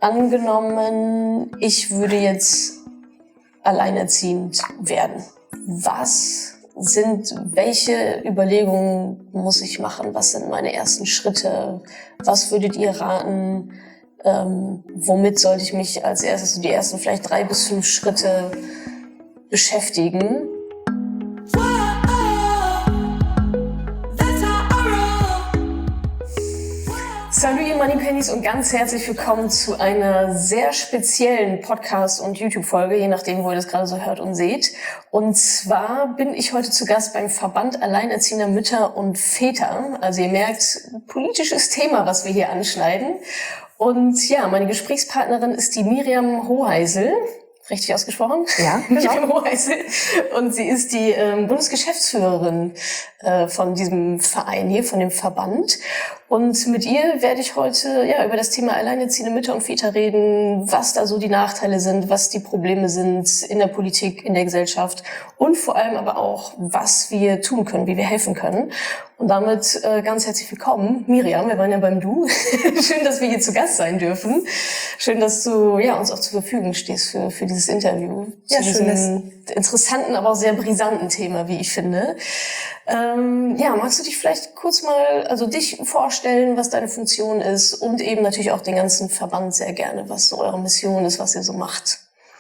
Angenommen, ich würde jetzt alleinerziehend werden. Welche Überlegungen muss ich machen? Was sind meine ersten Schritte? Was würdet ihr raten? Womit sollte ich mich als erstes, so die ersten vielleicht 3 bis 5 Schritte beschäftigen? Salut ihr Moneypennies und ganz herzlich willkommen zu einer sehr speziellen Podcast- und YouTube-Folge, je nachdem, wo ihr das gerade so hört und seht. Und zwar bin ich heute zu Gast beim Verband Alleinerziehender Mütter und Väter. Also ihr merkt, politisches Thema, was wir hier anschneiden. Und ja, meine Gesprächspartnerin ist die Miriam Hoheisel. Richtig ausgesprochen? Ja, genau. Miriam Hoheisel. Und sie ist die Bundesgeschäftsführerin von diesem Verein hier, von dem Verband. Und mit ihr werde ich heute über das Thema alleinerziehende Mütter und Väter reden, was da so die Nachteile sind, was die Probleme sind in der Politik, in der Gesellschaft und vor allem aber auch, was wir tun können, wie wir helfen können. Und damit ganz herzlich willkommen, Miriam, wir waren ja beim Du. Schön, dass wir hier zu Gast sein dürfen. Schön, dass du uns auch zur Verfügung stehst für dieses Interview. Ja, zu diesem interessanten, aber auch sehr brisanten Thema, wie ich finde. Magst du dich vielleicht kurz mal, dich vorstellen, was deine Funktion ist und eben natürlich auch den ganzen Verband sehr gerne, was so eure Mission ist, was ihr so macht.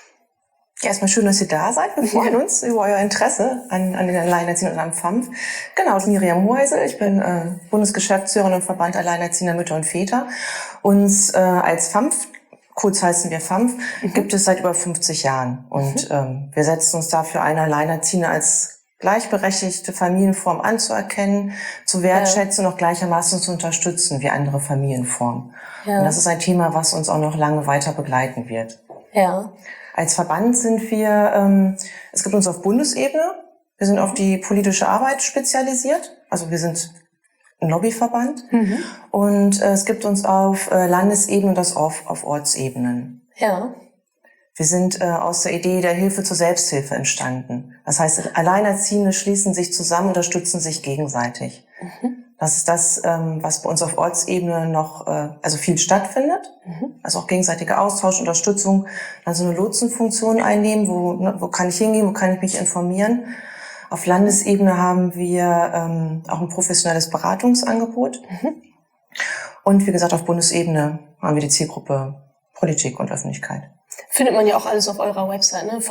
Ja, erstmal schön, dass ihr da seid. Wir freuen uns über euer Interesse an den Alleinerziehenden und am FAMF. Genau, ich bin Miriam Hoheisel. Ich bin Bundesgeschäftsführerin im Verband Alleinerziehender Mütter und Väter. Uns als FAMF, kurz heißen wir FAMF, gibt es seit über 50 Jahren. Und wir setzen uns dafür ein, Alleinerziehende als gleichberechtigte Familienform anzuerkennen, zu wertschätzen und auch gleichermaßen zu unterstützen wie andere Familienformen. Ja. Und das ist ein Thema, was uns auch noch lange weiter begleiten wird. Ja. Als Verband sind wir, es gibt uns auf Bundesebene, wir sind auf die politische Arbeit spezialisiert, also wir sind ein Lobbyverband und es gibt uns auf Landesebene und das auf Ortsebenen. Ja. Wir sind aus der Idee der Hilfe zur Selbsthilfe entstanden. Das heißt, Alleinerziehende schließen sich zusammen, unterstützen sich gegenseitig. Das ist das, was bei uns auf Ortsebene noch viel stattfindet. Also auch gegenseitiger Austausch, Unterstützung, dann so eine Lotsenfunktion einnehmen, wo kann ich hingehen, wo kann ich mich informieren. Auf Landesebene haben wir auch ein professionelles Beratungsangebot. Und wie gesagt, auf Bundesebene haben wir die Zielgruppe Politik und Öffentlichkeit. Findet man ja auch alles auf eurer Website, ne?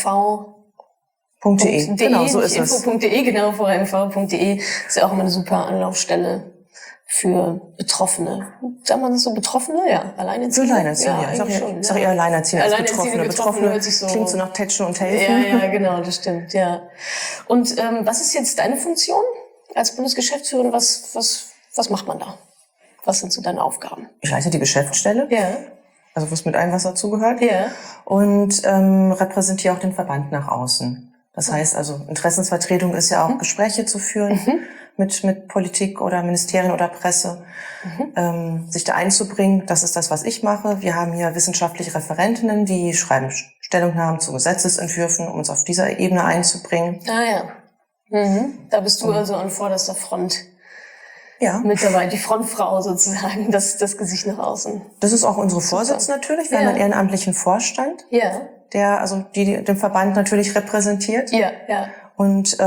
vrmv.de. Genau, so ist es. Info.de, genau, vrmv.de. Ist ja auch immer eine super Anlaufstelle für Betroffene. Sagt man das so, Betroffene? Ja, Alleinerziehende. Alleinerziehende, ja. Ich sag eher Alleinerziehende als Betroffene. Betroffene hört sich so, klingt so nach Tätschen und Helfen. Ja, genau, das stimmt, ja. Und was ist jetzt deine Funktion als Bundesgeschäftsführerin? Was macht man da? Was sind so deine Aufgaben? Ich leite die Geschäftsstelle. Ja. Also was mit allem, was dazugehört. Ja. Und repräsentiere auch den Verband nach außen. Das heißt also, Interessensvertretung ist ja auch Gespräche zu führen mit Politik oder Ministerien oder Presse, sich da einzubringen. Das ist das, was ich mache. Wir haben hier wissenschaftliche Referentinnen, die schreiben Stellungnahmen zu Gesetzesentwürfen, um uns auf dieser Ebene einzubringen. Ah ja. Da bist du also an vorderster Front. Ja. Mit dabei, die Frontfrau sozusagen, das Gesicht nach außen. Das ist auch unsere Vorsitz natürlich. Wir haben einen ehrenamtlichen Vorstand, der den Verband natürlich repräsentiert. Ja. Und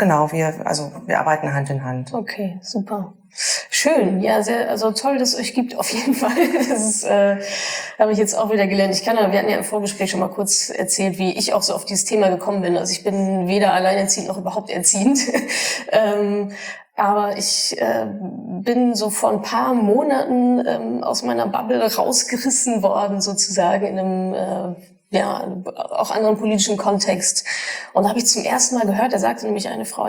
wir arbeiten Hand in Hand. Okay, super. Schön, ja, toll, dass es euch gibt, auf jeden Fall. Das ist, habe ich jetzt auch wieder gelernt. Wir hatten ja im Vorgespräch schon mal kurz erzählt, wie ich auch so auf dieses Thema gekommen bin. Also ich bin weder alleinerziehend noch überhaupt erziehend. Aber ich bin so vor ein paar Monaten aus meiner Bubble rausgerissen worden, sozusagen, in einem auch anderen politischen Kontext. Und da habe ich zum ersten Mal gehört, da sagte nämlich eine Frau,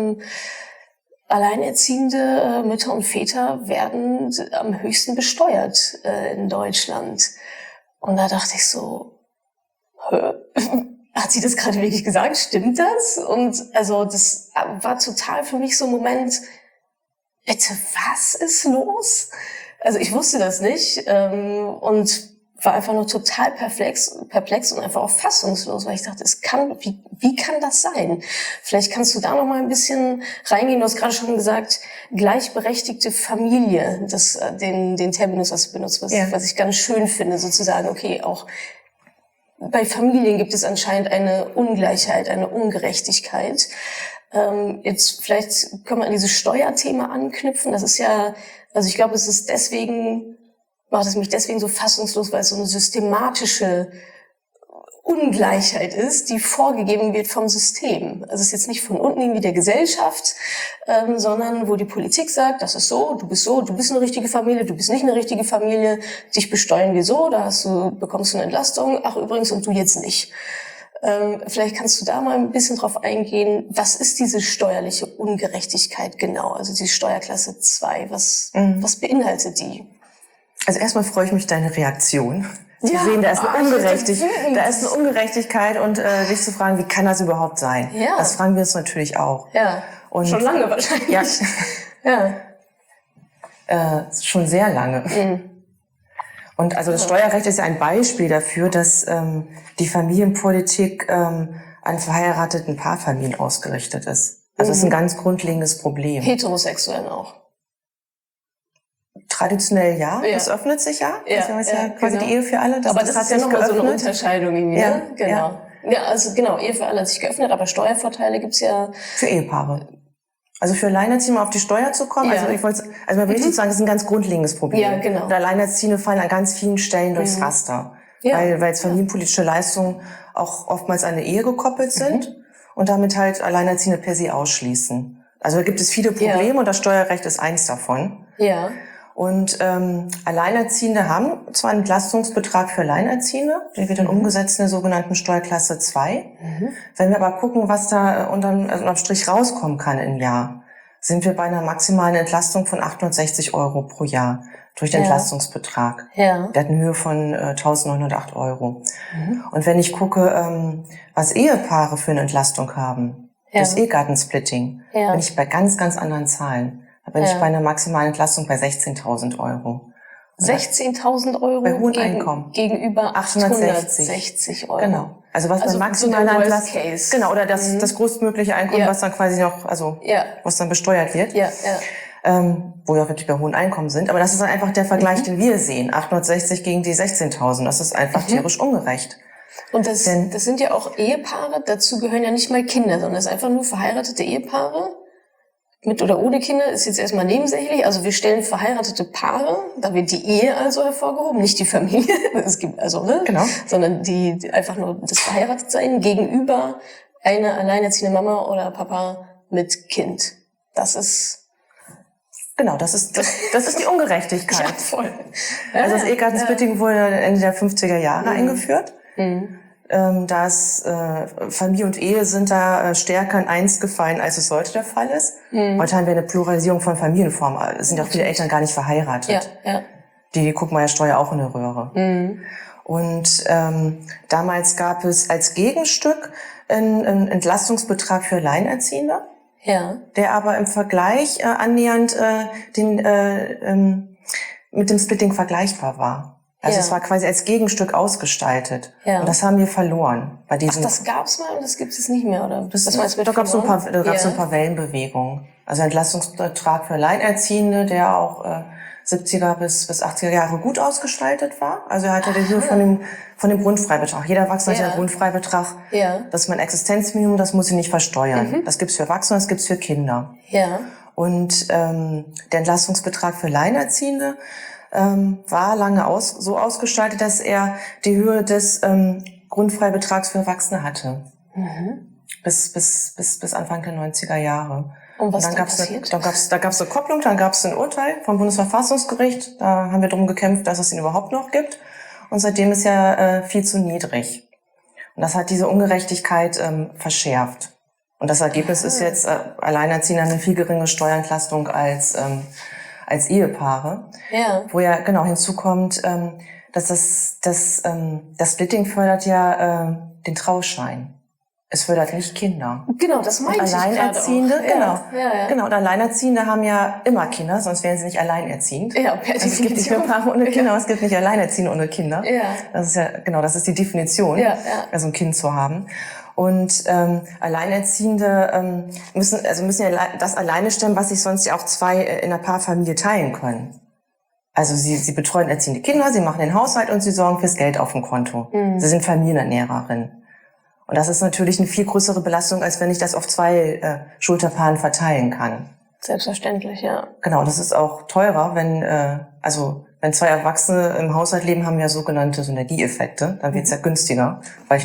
alleinerziehende Mütter und Väter werden am höchsten besteuert in Deutschland. Und da dachte ich so, hat sie das gerade wirklich gesagt? Stimmt das? Und das war total für mich so ein Moment, bitte, was ist los? Also ich wusste das nicht und war einfach nur total perplex und einfach auch fassungslos, weil ich dachte, wie kann das sein? Vielleicht kannst du da noch mal ein bisschen reingehen. Du hast gerade schon gesagt, gleichberechtigte Familie, den Terminus, was du benutzt, was ich ganz schön finde, sozusagen, okay, auch bei Familien gibt es anscheinend eine Ungleichheit, eine Ungerechtigkeit. Jetzt vielleicht können wir an dieses Steuerthema anknüpfen. Das ist ja, also ich glaube, macht es mich deswegen so fassungslos, weil es so eine systematische Ungleichheit ist, die vorgegeben wird vom System. Also es ist jetzt nicht von unten irgendwie der Gesellschaft, sondern wo die Politik sagt, das ist so, du bist eine richtige Familie, du bist nicht eine richtige Familie, dich besteuern wir so, bekommst du eine Entlastung, ach übrigens, und du jetzt nicht. Vielleicht kannst du da mal ein bisschen drauf eingehen, was ist diese steuerliche Ungerechtigkeit genau, also die Steuerklasse 2, was beinhaltet die? Also erstmal freue ich mich deine Reaktion. Zu sehen, da ist eine Ungerechtigkeit und dich zu fragen, wie kann das überhaupt sein? Ja. Das fragen wir uns natürlich auch. Ja, und schon lange wahrscheinlich. Schon sehr lange. Mhm. Und also das Steuerrecht ist ja ein Beispiel dafür, dass die Familienpolitik an verheirateten Paarfamilien ausgerichtet ist. Also das ist ein ganz grundlegendes Problem. Heterosexuellen auch. Traditionell ja, das öffnet sich ja. Das ist ja quasi die Ehe für alle. Aber das ist ja nochmal so eine Unterscheidung irgendwie, ja, ne? Genau. Ja, also genau, Ehe für alle hat sich geöffnet, aber Steuervorteile gibt's ja... Für Ehepaare. Also für Alleinerziehende auf die Steuer zu kommen, also man will nicht sagen, das ist ein ganz grundlegendes Problem. Ja, genau. Und Alleinerziehende fallen an ganz vielen Stellen durchs Raster. Ja. Weil jetzt familienpolitische Leistungen auch oftmals an eine Ehe gekoppelt sind und damit halt Alleinerziehende per se ausschließen. Also da gibt es viele Probleme und das Steuerrecht ist eins davon. Ja. Und Alleinerziehende haben zwar einen Entlastungsbetrag für Alleinerziehende, der wird dann umgesetzt in der sogenannten Steuerklasse 2. Wenn wir aber gucken, was da unterm Strich rauskommen kann im Jahr, sind wir bei einer maximalen Entlastung von 860 Euro pro Jahr durch den Entlastungsbetrag. Ja. Der hat eine Höhe von 1.908 Euro. Und wenn ich gucke, was Ehepaare für eine Entlastung haben, das Ehegattensplitting, bin ich bei ganz, ganz anderen Zahlen. Da bin ich bei einer maximalen Entlastung bei 16.000 Euro. 16.000 Euro bei hohen Einkommen. Gegenüber 860 Euro. Genau. Also was bei maximaler Entlastung, genau, oder das größtmögliche Einkommen, was dann quasi noch, was dann besteuert wird. Ja. Wo wir auch wirklich bei hohen Einkommen sind. Aber das ist dann einfach der Vergleich, den wir sehen. 860 gegen die 16.000. Das ist einfach tierisch ungerecht. Und das sind ja auch Ehepaare, dazu gehören ja nicht mal Kinder, sondern das ist einfach nur verheiratete Ehepaare. Mit oder ohne Kinder ist jetzt erstmal nebensächlich. Also wir stellen verheiratete Paare, da wird die Ehe also hervorgehoben, nicht die Familie. Es gibt also, genau. Sondern die einfach nur das Verheiratetsein gegenüber einer alleinerziehenden Mama oder Papa mit Kind. Das ist die Ungerechtigkeit. Ja, voll. Also das Ehegattensplitting wurde Ende der 50er Jahre eingeführt. Familie und Ehe sind da stärker in eins gefallen, als es heute der Fall ist. Heute haben wir eine Pluralisierung von Familienformen. Es sind ja auch viele Eltern gar nicht verheiratet. Ja. Die gucken wir ja Steuer auch in eine Röhre. Und damals gab es als Gegenstück einen Entlastungsbetrag für Alleinerziehende, der aber im Vergleich annähernd mit dem Splitting vergleichbar war. Also es war quasi als Gegenstück ausgestaltet. Ja. Und das haben wir verloren. Bei diesem. Ach, das gab's mal und das gibt es nicht mehr, oder? Da gab's so ein paar Wellenbewegungen. Also Entlastungsbetrag für Alleinerziehende, der auch 70er bis 80er Jahre gut ausgestaltet war. Also er hatte die Höhe von dem Grundfreibetrag. Jeder Erwachsene hat ja einen Grundfreibetrag. Ja. Das ist mein Existenzminimum, das muss ich nicht versteuern. Das gibt's für Erwachsene, das gibt's für Kinder. Ja. Und der Entlastungsbetrag für Alleinerziehende war lange so ausgestaltet, dass er die Höhe des Grundfreibetrags für Erwachsene hatte. Bis Anfang der 90er Jahre. Und was dann passiert? Da gab's eine Kopplung, dann gab's ein Urteil vom Bundesverfassungsgericht. Da haben wir darum gekämpft, dass es ihn überhaupt noch gibt. Und seitdem ist er viel zu niedrig. Und das hat diese Ungerechtigkeit verschärft. Und das Ergebnis ist jetzt Alleinerziehende eine viel geringere Steuerentlastung als Ehepaare. Ja. Wo ja genau hinzukommt, dass das Splitting fördert ja den Trauschein. Es fördert nicht Kinder. Genau, das meinte ich Alleinerziehende, gerade auch. Genau. Und Alleinerziehende haben ja immer Kinder, sonst wären sie nicht alleinerziehend. Ja, per also es gibt nicht nur Paare ohne Kinder, es gibt nicht Alleinerziehende ohne Kinder. Ja. Das ist ja, genau, das ist die Definition, also ein Kind zu haben. Und Alleinerziehende müssen ja das alleine stemmen, was sich sonst ja auch zwei in einer Paarfamilie teilen können. Also sie betreuen erziehende Kinder, sie machen den Haushalt und sie sorgen fürs Geld auf dem Konto. Sie sind Familienernährerin. Und das ist natürlich eine viel größere Belastung, als wenn ich das auf zwei Schulterpaaren verteilen kann. Selbstverständlich, ja. Genau, das ist auch teurer, wenn zwei Erwachsene im Haushalt leben, haben ja sogenannte Synergieeffekte. Dann wird's ja günstiger, weil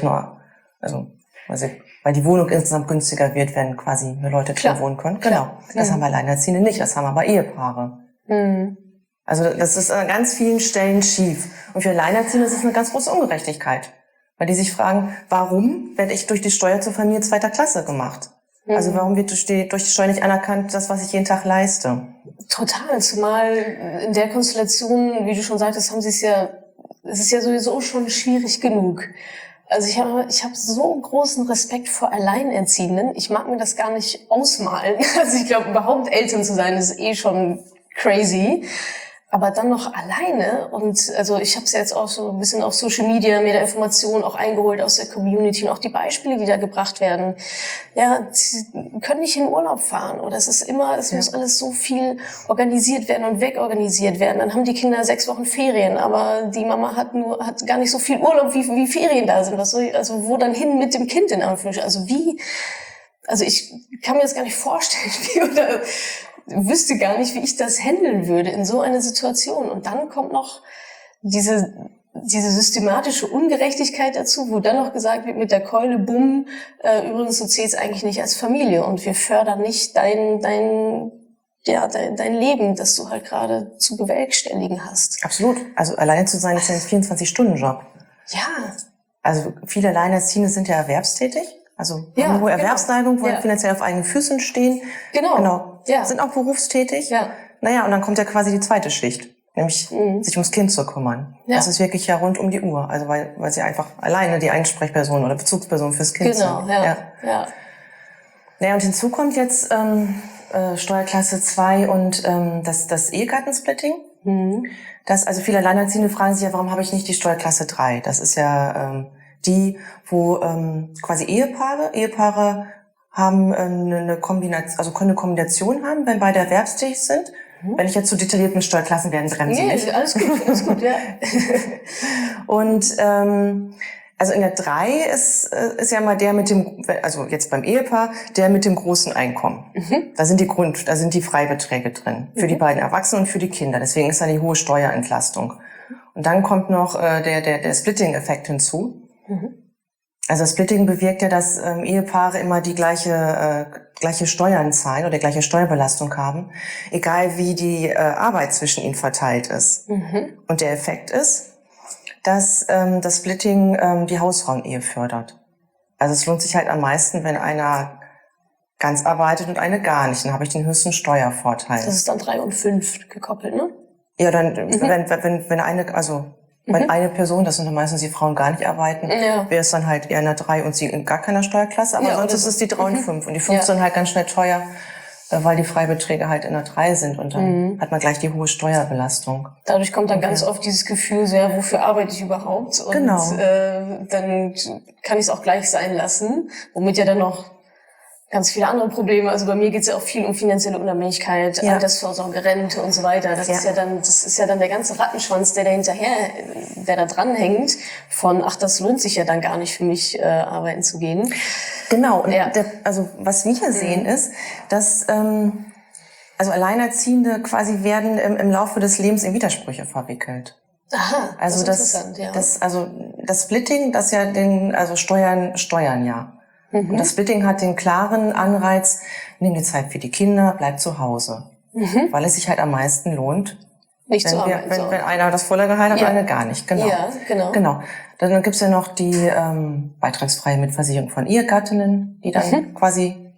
die Wohnung insgesamt günstiger wird, wenn quasi mehr Leute drin wohnen können. Genau. Das haben Alleinerziehende nicht, das haben aber Ehepaare. Also das ist an ganz vielen Stellen schief. Und für Alleinerziehende ist es eine ganz große Ungerechtigkeit. Weil die sich fragen, warum werde ich durch die Steuer zur Familie zweiter Klasse gemacht? Also warum wird durch die Steuer nicht anerkannt, das, was ich jeden Tag leiste? Total, zumal in der Konstellation, wie du schon sagtest, es ist ja sowieso schon schwierig genug. Also ich habe so großen Respekt vor Alleinerziehenden. Ich mag mir das gar nicht ausmalen. Also ich glaube, überhaupt Eltern zu sein, ist eh schon crazy. Aber dann noch alleine, und also ich habe es jetzt auch so ein bisschen auf Social Media mir da Informationen auch eingeholt aus der Community und auch die Beispiele, die da gebracht werden. Ja, sie können nicht in Urlaub fahren oder es muss alles so viel organisiert werden und wegorganisiert werden. Dann haben die Kinder 6 Wochen Ferien, aber die Mama hat gar nicht so viel Urlaub, wie Ferien da sind. Also wo dann hin mit dem Kind in Anführungsstrichen? Also ich kann mir das gar nicht vorstellen, wüsste gar nicht, wie ich das handeln würde in so einer Situation. Und dann kommt noch diese systematische Ungerechtigkeit dazu, wo dann noch gesagt wird, mit der Keule, bumm, übrigens, du zählst eigentlich nicht als Familie und wir fördern nicht dein Leben, das du halt gerade zu bewerkstelligen hast. Absolut. Also alleine zu sein ist ja ein 24-Stunden-Job. Ja. Also viele Alleinerziehende sind ja erwerbstätig. Also haben hohe Erwerbsneigung, wollen finanziell auf eigenen Füßen stehen. Genau. Ja. Sind auch berufstätig. Ja. Naja, und dann kommt ja quasi die zweite Schicht, nämlich sich ums Kind zu kümmern. Ja. Das ist wirklich ja rund um die Uhr. Also weil sie einfach alleine die Einsprechperson oder Bezugsperson fürs Kind sind. Genau, ja. Naja, und hinzu kommt jetzt Steuerklasse 2 und das Ehegattensplitting. Also viele Alleinerziehende fragen sich ja, warum habe ich nicht die Steuerklasse 3? Das ist ja die, wo quasi Ehepaare haben eine Kombination, also können eine Kombination haben, wenn beide erwerbstätig sind. Wenn ich jetzt zu detailliert mit Steuerklassen werden, bremsen nicht. Alles gut, ja. Und also in der 3 ist ja mal der mit dem, also jetzt beim Ehepaar, der mit dem großen Einkommen. Da sind die Freibeträge drin. Für die beiden Erwachsenen und für die Kinder. Deswegen ist da die hohe Steuerentlastung. Und dann kommt noch der Splitting-Effekt hinzu. Also das Splitting bewirkt ja, dass Ehepaare immer die gleiche Steuern zahlen oder die gleiche Steuerbelastung haben, egal wie die Arbeit zwischen ihnen verteilt ist. Und der Effekt ist, dass das Splitting die Hausfrauenehe fördert. Also es lohnt sich halt am meisten, wenn einer ganz arbeitet und eine gar nicht. Dann habe ich den höchsten Steuervorteil. Das ist dann 3 und 5 gekoppelt, ne? Ja, dann wenn eine Person, das sind dann meistens die Frauen, gar nicht arbeiten, wäre es dann halt eher eine 3 und sie in gar keiner Steuerklasse, aber sonst ist es die 3 und 5. Und die 5 sind halt ganz schnell teuer, weil die Freibeträge halt in der 3 sind und dann hat man gleich die hohe Steuerbelastung. Dadurch kommt dann ganz oft dieses Gefühl, so, ja, wofür arbeite ich überhaupt? Und dann kann ich es auch gleich sein lassen, womit ja dann noch ganz viele andere Probleme. Also bei mir geht es ja auch viel um finanzielle Unabhängigkeit, Altersvorsorge, Rente und so weiter. Das ist ja dann der ganze Rattenschwanz, der da dran hängt, von, das lohnt sich ja dann gar nicht für mich, arbeiten zu gehen. Genau. Und also was wir hier sehen ist, dass also Alleinerziehende quasi werden im Laufe des Lebens in Widersprüche verwickelt. Aha, also das ist interessant, das Splitting, das ja Steuern ja. Und das Splitting hat den klaren Anreiz, nimm dir Zeit für die Kinder, bleib zu Hause. Weil es sich halt am meisten lohnt, nicht zu arbeiten, wenn einer das volle Gehalt hat und einer gar nicht. Genau. Ja, genau. Dann gibt's ja noch die beitragsfreie Mitversicherung von Ehegattinnen, die dann quasi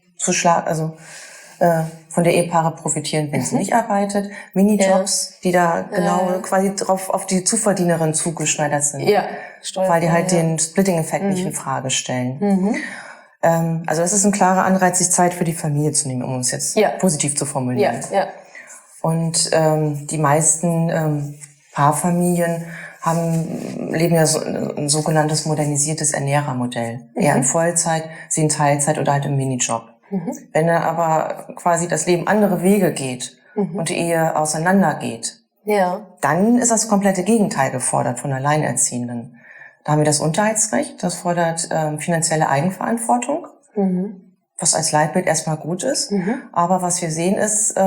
von der Ehepaare profitieren, wenn sie nicht arbeitet. Minijobs, die da genau quasi drauf auf die Zuverdienerin zugeschneidert sind. Ja, weil die halt den Splitting-Effekt nicht in Frage stellen. Also es ist ein klarer Anreiz, sich Zeit für die Familie zu nehmen, um es jetzt positiv zu formulieren. Ja. Und die meisten Paarfamilien leben ja so ein sogenanntes modernisiertes Ernährermodell. Er in Vollzeit, sie in Teilzeit oder halt im Minijob. Wenn dann aber quasi das Leben andere Wege geht und die Ehe auseinandergeht, dann ist das komplette Gegenteil gefordert von Alleinerziehenden. Da haben wir das Unterhaltsrecht, das fordert finanzielle Eigenverantwortung, was als Leitbild erstmal gut ist. Aber was wir sehen ist,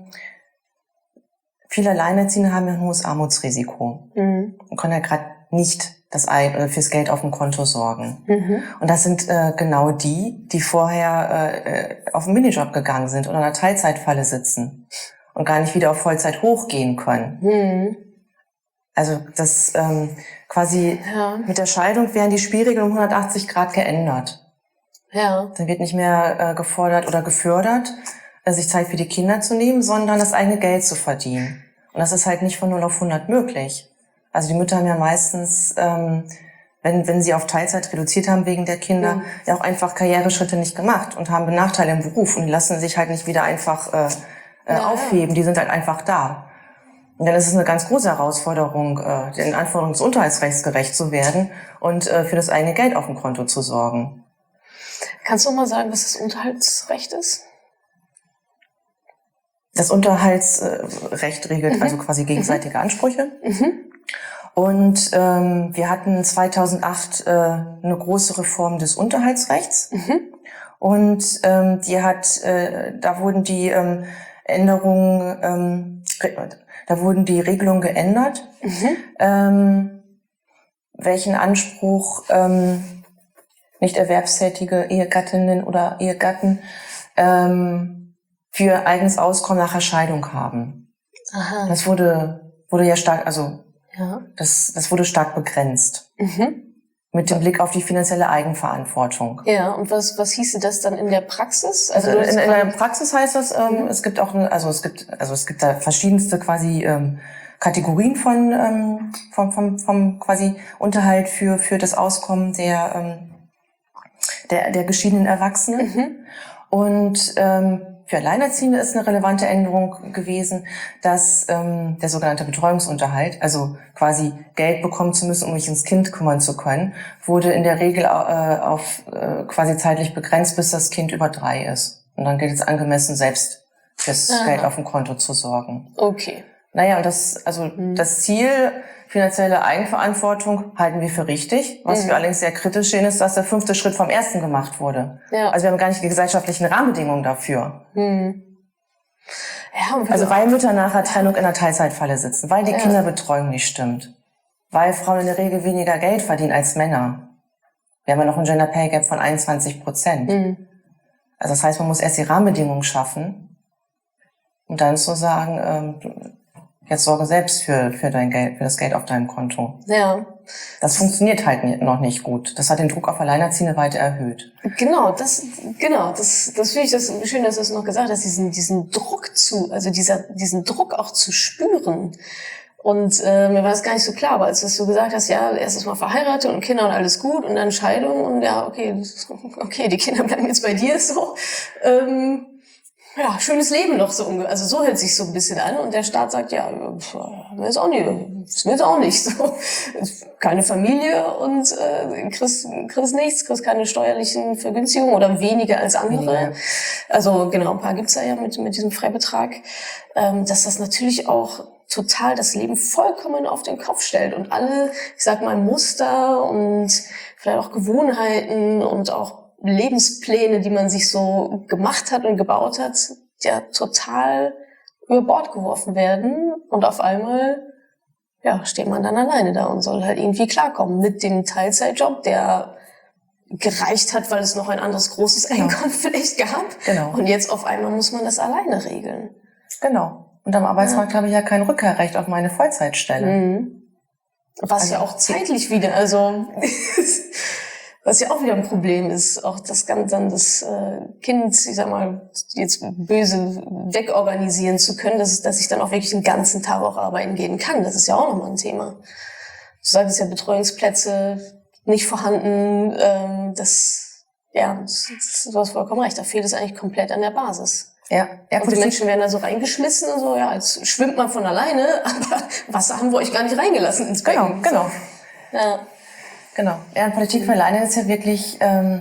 viele Alleinerziehende haben ja ein hohes Armutsrisiko und können ja gerade nicht fürs Geld auf dem Konto sorgen. Und das sind genau die vorher auf einen Minijob gegangen sind oder in einer Teilzeitfalle sitzen und gar nicht wieder auf Vollzeit hochgehen können. Also das quasi mit der Scheidung werden die Spielregeln um 180 Grad geändert. Dann wird nicht mehr gefordert oder gefördert, sich Zeit für die Kinder zu nehmen, sondern das eigene Geld zu verdienen. Und das ist halt nicht von 0 auf 100 möglich. Also die Mütter haben ja meistens, wenn sie auf Teilzeit reduziert haben wegen der Kinder, ja auch einfach Karriereschritte nicht gemacht und haben Nachteile im Beruf und die lassen sich halt nicht wieder einfach aufheben, die sind halt einfach da. Und dann ist es eine ganz große Herausforderung, den Anforderungen des Unterhaltsrechts gerecht zu werden und für das eigene Geld auf dem Konto zu sorgen. Kannst du mal sagen, was das Unterhaltsrecht ist? Das Unterhaltsrecht regelt also quasi gegenseitige Ansprüche. Und wir hatten 2008 eine große Reform des Unterhaltsrechts. Und da wurden die da wurden die Regelungen geändert, welchen Anspruch nicht erwerbstätige Ehegattinnen oder Ehegatten für eigenes Auskommen nach Scheidung haben. Das wurde ja stark, das wurde stark begrenzt. Mit dem Blick auf die finanzielle Eigenverantwortung. Ja, und was hieße das dann in der Praxis? Also in der Praxis heißt das, es gibt auch es gibt da verschiedenste quasi Kategorien vom quasi Unterhalt für das Auskommen der geschiedenen Erwachsenen. Und für Alleinerziehende ist eine relevante Änderung gewesen, dass der sogenannte Betreuungsunterhalt, also quasi Geld bekommen zu müssen, um sich ums Kind kümmern zu können, wurde in der Regel auf quasi zeitlich begrenzt, bis das Kind über 3 ist. Und dann gilt es angemessen, selbst fürs Geld auf dem Konto zu sorgen. Okay. Naja, das Ziel finanzielle Eigenverantwortung halten wir für richtig. Was wir allerdings sehr kritisch sehen, ist, dass der 5. Schritt vom 1. gemacht wurde. Also wir haben gar nicht die gesellschaftlichen Rahmenbedingungen dafür. Also weil Mütter nach der Trennung in einer Teilzeitfalle sitzen, weil die Kinderbetreuung nicht stimmt, weil Frauen in der Regel weniger Geld verdienen als Männer. Wir haben ja noch ein Gender Pay Gap von 21%. Also das heißt, man muss erst die Rahmenbedingungen schaffen, um dann zu sagen, jetzt sorge selbst für dein Geld, für das Geld auf deinem Konto. Das funktioniert halt noch nicht gut. Das hat den Druck auf Alleinerziehende weiter erhöht. Das finde ich das schön, dass du es noch gesagt hast, diesen Druck diesen Druck auch zu spüren. Und mir war das gar nicht so klar, aber als du es so gesagt hast, ja, erstes Mal verheiratet und Kinder und alles gut und dann Scheidung und ja, okay, die Kinder bleiben jetzt bei dir so. Ja, schönes Leben noch so, also so hört sich so ein bisschen an und der Staat sagt, ja, ist mir jetzt auch nicht so. Keine Familie und kriegst nichts, kriegst keine steuerlichen Vergünstigungen oder weniger als andere. Also genau, ein paar gibt's ja mit diesem Freibetrag, dass das natürlich auch total das Leben vollkommen auf den Kopf stellt und alle, ich sag mal, Muster und vielleicht auch Gewohnheiten und auch Lebenspläne, die man sich so gemacht hat und gebaut hat, ja total über Bord geworfen werden und auf einmal steht man dann alleine da und soll halt irgendwie klarkommen mit dem Teilzeitjob, der gereicht hat, weil es noch ein anderes großes Einkommen vielleicht gab. Und jetzt auf einmal muss man das alleine regeln. Und am Arbeitsmarkt habe ich ja kein Rückkehrrecht auf meine Vollzeitstelle. Was ja auch zeitlich wieder, was ja auch wieder ein Problem ist, auch das dann das Kind, ich sag mal, jetzt böse wegorganisieren zu können, dass ich dann auch wirklich den ganzen Tag auch arbeiten gehen kann. Das ist ja auch nochmal ein Thema. Du sagst ja, Betreuungsplätze nicht vorhanden, Ja, du hast vollkommen recht. Da fehlt es eigentlich komplett an der Basis. Ja, und die Menschen werden da so reingeschmissen und so, ja, jetzt schwimmt man von alleine, aber Wasser haben wir euch gar nicht reingelassen ins Becken. Genau. Ja. Genau. Ja, und Politik für Alleinerziehende ist ja wirklich,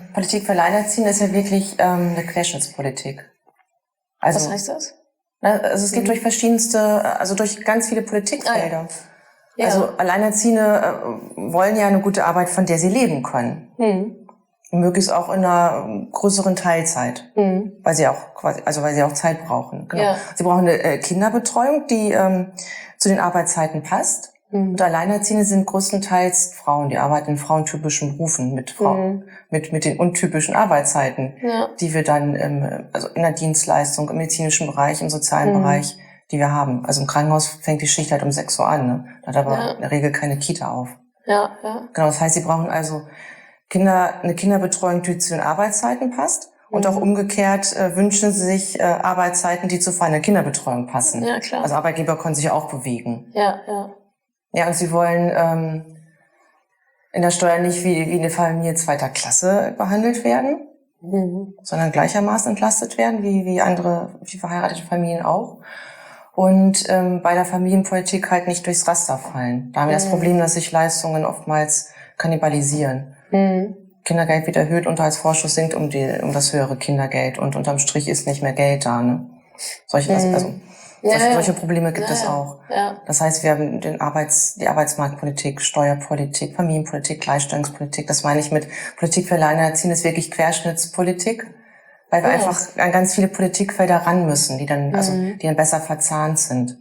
eine Querschnittspolitik. Also, was heißt das? Also es geht durch verschiedenste, also durch ganz viele Politikfelder. Ah, ja. Also Alleinerziehende wollen ja eine gute Arbeit, von der sie leben können. Möglichst auch in einer größeren Teilzeit, weil sie auch Zeit brauchen. Genau. Ja. Sie brauchen eine Kinderbetreuung, die zu den Arbeitszeiten passt. Und Alleinerziehende sind größtenteils Frauen, die arbeiten in frauentypischen Berufen mit den untypischen Arbeitszeiten, die wir dann in der Dienstleistung, im medizinischen Bereich, im sozialen Bereich, die wir haben. Also im Krankenhaus fängt die Schicht halt um 6 Uhr an, ne? Da hat aber in der Regel keine Kita auf. Ja. Genau, das heißt, sie brauchen also eine Kinderbetreuung, die zu den Arbeitszeiten passt. Und auch umgekehrt wünschen sie sich Arbeitszeiten, die zu einer Kinderbetreuung passen. Ja, klar. Also Arbeitgeber können sich auch bewegen. Ja. Ja, und sie wollen in der Steuer nicht wie eine Familie zweiter Klasse behandelt werden, sondern gleichermaßen entlastet werden, wie verheiratete Familien auch. Und bei der Familienpolitik halt nicht durchs Raster fallen. Da haben wir das Problem, dass sich Leistungen oftmals kannibalisieren. Kindergeld wird erhöht, Unterhaltsvorschuss sinkt um das höhere Kindergeld und unterm Strich ist nicht mehr Geld da. Ne? Solche Probleme gibt es auch. Ja. Das heißt, wir haben die Arbeitsmarktpolitik, Steuerpolitik, Familienpolitik, Gleichstellungspolitik. Das meine ich mit Politik für Alleinerziehende ist wirklich Querschnittspolitik, weil wir einfach an ganz viele Politikfelder ran müssen, die dann besser verzahnt sind.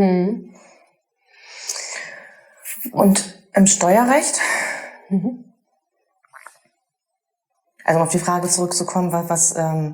Und im Steuerrecht, also um auf die Frage zurückzukommen, was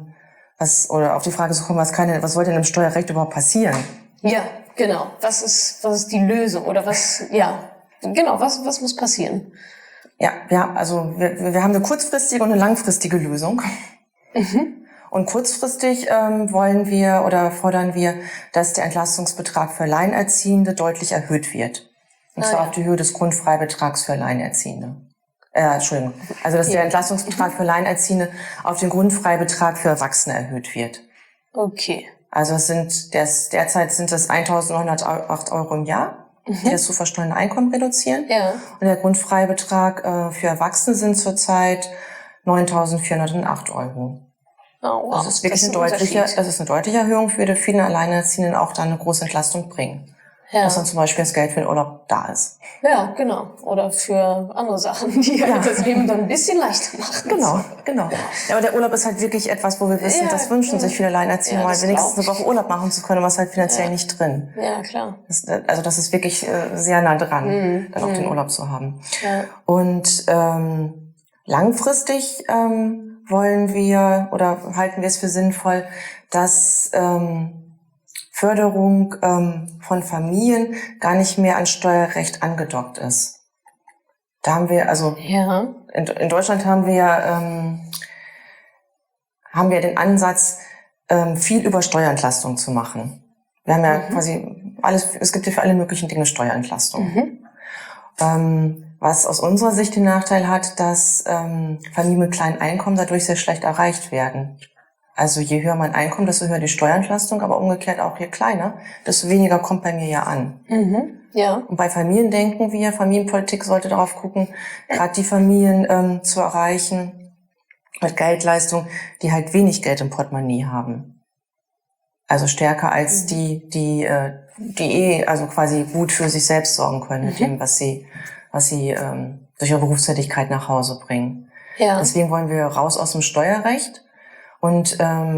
soll denn im Steuerrecht überhaupt passieren? Ja, genau. Was ist die Lösung oder was muss passieren? Ja, wir haben eine kurzfristige und eine langfristige Lösung. Und kurzfristig fordern wir, dass der Entlastungsbetrag für Alleinerziehende deutlich erhöht wird. Und zwar auf die Höhe des Grundfreibetrags für Alleinerziehende. Also, dass der Entlastungsbetrag für Alleinerziehende auf den Grundfreibetrag für Erwachsene erhöht wird. Okay. Also derzeit sind das 1.908 Euro im Jahr, die das zu versteuernde Einkommen reduzieren. Ja. Und der Grundfreibetrag für Erwachsene sind zurzeit 9.408 Euro. Oh, wow. Das ist wirklich eine deutliche Erhöhung, würde vielen Alleinerziehenden auch dann eine große Entlastung bringen. Ja. Dass dann zum Beispiel das Geld für den Urlaub da ist. Ja, genau. Oder für andere Sachen, die halt das Leben dann ein bisschen leichter machen. Genau. Ja, aber der Urlaub ist halt wirklich etwas, wo wir wissen, das wünschen sich viele Alleinerziehende, mal wenigstens eine Woche Urlaub machen zu können, aber es ist halt finanziell nicht drin. Ja, klar. Das ist wirklich sehr nah dran, dann auch den Urlaub zu haben. Ja. Und langfristig halten wir es für sinnvoll, dass Förderung von Familien gar nicht mehr an Steuerrecht angedockt ist. Da haben wir, in Deutschland haben wir den Ansatz, viel über Steuerentlastung zu machen. Wir haben ja quasi es gibt ja für alle möglichen Dinge Steuerentlastung. Was aus unserer Sicht den Nachteil hat, dass Familien mit kleinen Einkommen dadurch sehr schlecht erreicht werden. Also je höher mein Einkommen, desto höher die Steuerentlastung, aber umgekehrt auch je kleiner, desto weniger kommt bei mir ja an. Ja. Und bei Familien denken wir, Familienpolitik sollte darauf gucken, gerade die Familien zu erreichen mit Geldleistung, die halt wenig Geld im Portemonnaie haben. Also stärker als die also quasi gut für sich selbst sorgen können mit dem, was sie durch ihre Berufstätigkeit nach Hause bringen. Ja. Deswegen wollen wir raus aus dem Steuerrecht. Und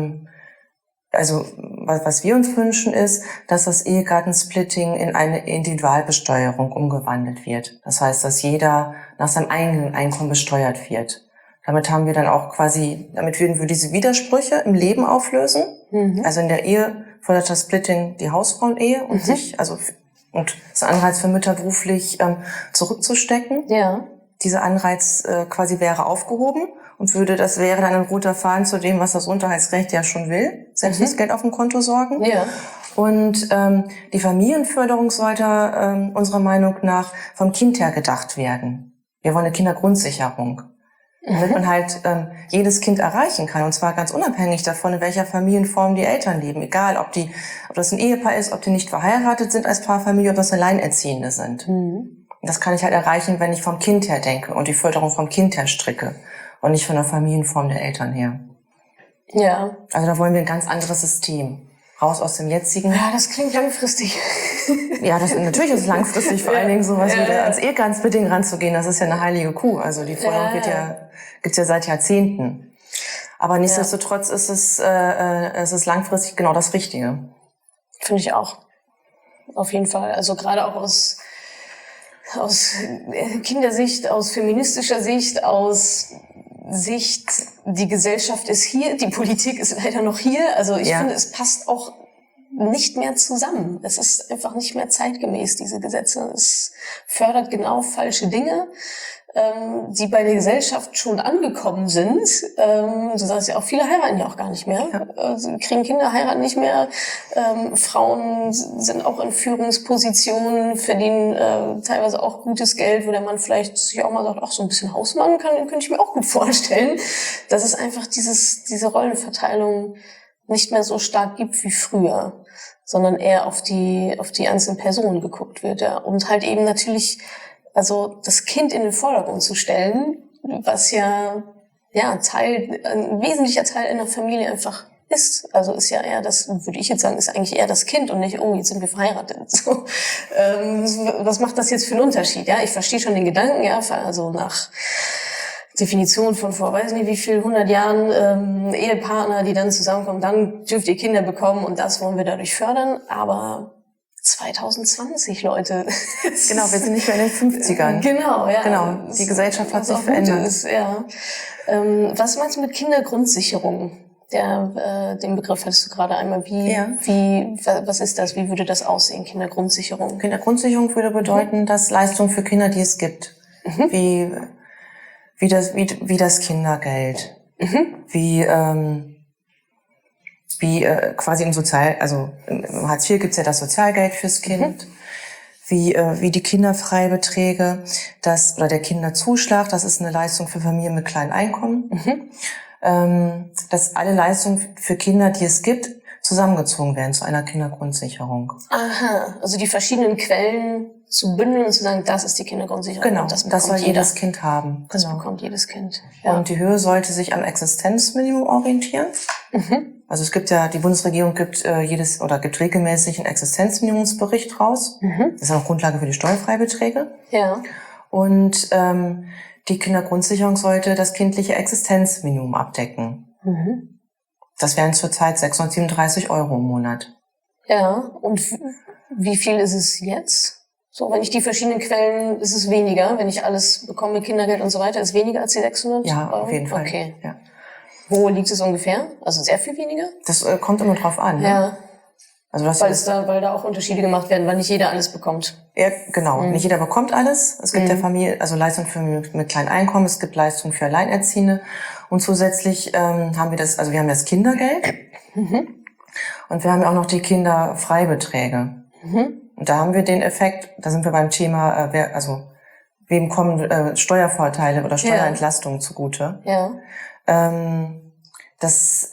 was wir uns wünschen, ist, dass das Ehegattensplitting in eine Individualbesteuerung umgewandelt wird. Das heißt, dass jeder nach seinem eigenen Einkommen besteuert wird. Damit würden wir diese Widersprüche im Leben auflösen. Also in der Ehe fordert das Splitting die Hausfrauenehe und und das Anreiz für Mütter beruflich zurückzustecken. Ja. Dieser Anreiz quasi wäre aufgehoben und wäre dann ein roter Faden zu dem, was das Unterhaltsrecht ja schon will, selbst das Geld auf dem Konto sorgen. Ja. Und die Familienförderung sollte unserer Meinung nach vom Kind her gedacht werden. Wir wollen eine Kindergrundsicherung. damit man halt jedes Kind erreichen kann. Und zwar ganz unabhängig davon, in welcher Familienform die Eltern leben. Egal, ob das ein Ehepaar ist, ob die nicht verheiratet sind als Paarfamilie, ob das Alleinerziehende sind. Und das kann ich halt erreichen, wenn ich vom Kind her denke und die Förderung vom Kind her stricke und nicht von der Familienform der Eltern her. Ja. Also da wollen wir ein ganz anderes System. Raus aus dem jetzigen. Ja, das klingt langfristig. Ja, natürlich ist es langfristig, vor allen Dingen sowas wie ans Ehegattensplitting ranzugehen. Das ist ja eine heilige Kuh. Also die Forderung gibt's ja seit Jahrzehnten. Aber nichtsdestotrotz ist es ist langfristig genau das Richtige. Finde ich auch. Auf jeden Fall. Also gerade auch aus Kindersicht, aus feministischer Sicht, aus Sicht, die Gesellschaft ist hier, die Politik ist leider noch hier. Also ich finde, es passt auch nicht mehr zusammen. Es ist einfach nicht mehr zeitgemäß, diese Gesetze. Es fördert genau falsche Dinge, die bei der Gesellschaft schon angekommen sind. Du sagst ja auch, viele heiraten ja auch gar nicht mehr. Also kriegen Kinder, heiraten nicht mehr. Frauen sind auch in Führungspositionen, verdienen teilweise auch gutes Geld, wo der Mann vielleicht sich auch mal sagt, ach, so ein bisschen Hausmann könnte ich mir auch gut vorstellen. Dass es einfach diese Rollenverteilung nicht mehr so stark gibt wie früher, sondern eher auf die einzelnen Personen geguckt wird. Ja. Und halt eben natürlich, also das Kind in den Vordergrund zu stellen, was ein wesentlicher Teil in der Familie einfach ist. Also ist ja eher das, würde ich jetzt sagen, ist eigentlich eher das Kind und nicht, oh, jetzt sind wir verheiratet. So, was macht das jetzt für einen Unterschied? Ja, ich verstehe schon den Gedanken, ja, also nach Definition von vor, weiß nicht wie viel, 100 Jahren, Ehepartner, die dann zusammenkommen, dann dürft ihr Kinder bekommen und das wollen wir dadurch fördern, aber 2020, Leute. Genau, wir sind nicht mehr in den 50ern. Genau, ja. Genau, die Gesellschaft hat sich verändert. Was meinst du mit Kindergrundsicherung? Den Begriff hattest du gerade einmal. Was ist das? Wie würde das aussehen, Kindergrundsicherung? Kindergrundsicherung würde bedeuten, dass Leistungen für Kinder, die es gibt, wie das Kindergeld, quasi im Hartz IV gibt's ja das Sozialgeld fürs Kind, wie die Kinderfreibeträge, oder der Kinderzuschlag, das ist eine Leistung für Familien mit kleinen Einkommen, dass alle Leistungen für Kinder, die es gibt, zusammengezogen werden zu einer Kindergrundsicherung. Aha, also die verschiedenen Quellen zu bündeln und zu sagen, das ist die Kindergrundsicherung. Genau, das soll jedes Kind haben. Das genau. bekommt jedes Kind. Ja. Und die Höhe sollte sich am Existenzminimum orientieren. Also es gibt ja, die Bundesregierung gibt gibt regelmäßig einen Existenzminimumsbericht raus. Das ist auch Grundlage für die Steuerfreibeträge. Ja. Und die Kindergrundsicherung sollte das kindliche Existenzminimum abdecken. Das wären zurzeit 637 € im Monat. Ja, und wie viel ist es jetzt? So, wenn ich die verschiedenen Quellen, ist es weniger, wenn ich alles bekomme, Kindergeld und so weiter, ist weniger als die 600 €? Ja, auf jeden Fall. Okay. Ja. Wo liegt es ungefähr? Also sehr viel weniger? Das kommt immer drauf an. Ne? Ja. Also weil da auch Unterschiede gemacht werden, weil nicht jeder alles bekommt. Ja, genau. Nicht jeder bekommt alles. Es gibt ja Leistungen für mit kleinen Einkommen, es gibt Leistungen für Alleinerziehende. Und zusätzlich haben wir wir haben das Kindergeld. Und wir haben ja auch noch die Kinderfreibeträge. Und da haben wir den Effekt, da sind wir beim Thema, wem kommen Steuervorteile oder Steuerentlastungen zugute. Ja. Das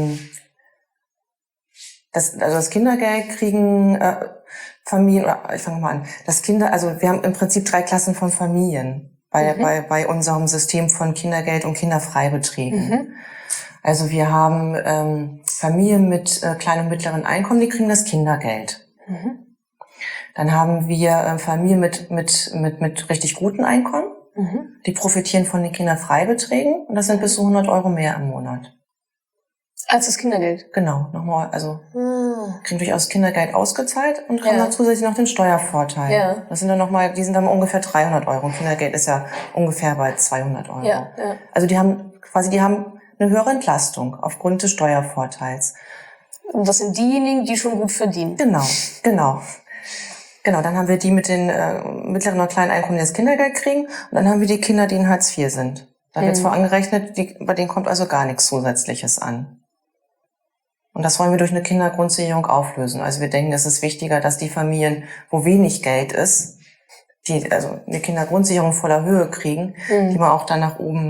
Kindergeld kriegen Familien, oder ich fange mal an. Wir haben im Prinzip 3 Klassen von Familien bei unserem System von Kindergeld und Kinderfreibeträgen. Also wir haben Familien mit kleinen und mittleren Einkommen, die kriegen das Kindergeld. Dann haben wir Familien mit richtig guten Einkommen, die profitieren von den Kinderfreibeträgen und das sind bis zu 100 € mehr im Monat. Als das Kindergeld? Genau, nochmal, kriegen durchaus Kindergeld ausgezahlt und haben dann zusätzlich noch den Steuervorteil. Ja. Das sind dann die sind dann ungefähr 300 €. Und Kindergeld ist ja ungefähr bei 200 €. Ja, ja. Also die haben eine höhere Entlastung aufgrund des Steuervorteils. Und das sind diejenigen, die schon gut verdienen. Genau, dann haben wir die mit den mittleren und kleinen Einkommen, die das Kindergeld kriegen. Und dann haben wir die Kinder, die in Hartz IV sind. Da wird zwar angerechnet, bei denen kommt also gar nichts Zusätzliches an. Und das wollen wir durch eine Kindergrundsicherung auflösen. Also wir denken, es ist wichtiger, dass die Familien, wo wenig Geld ist, die eine Kindergrundsicherung voller Höhe kriegen, die man auch dann nach oben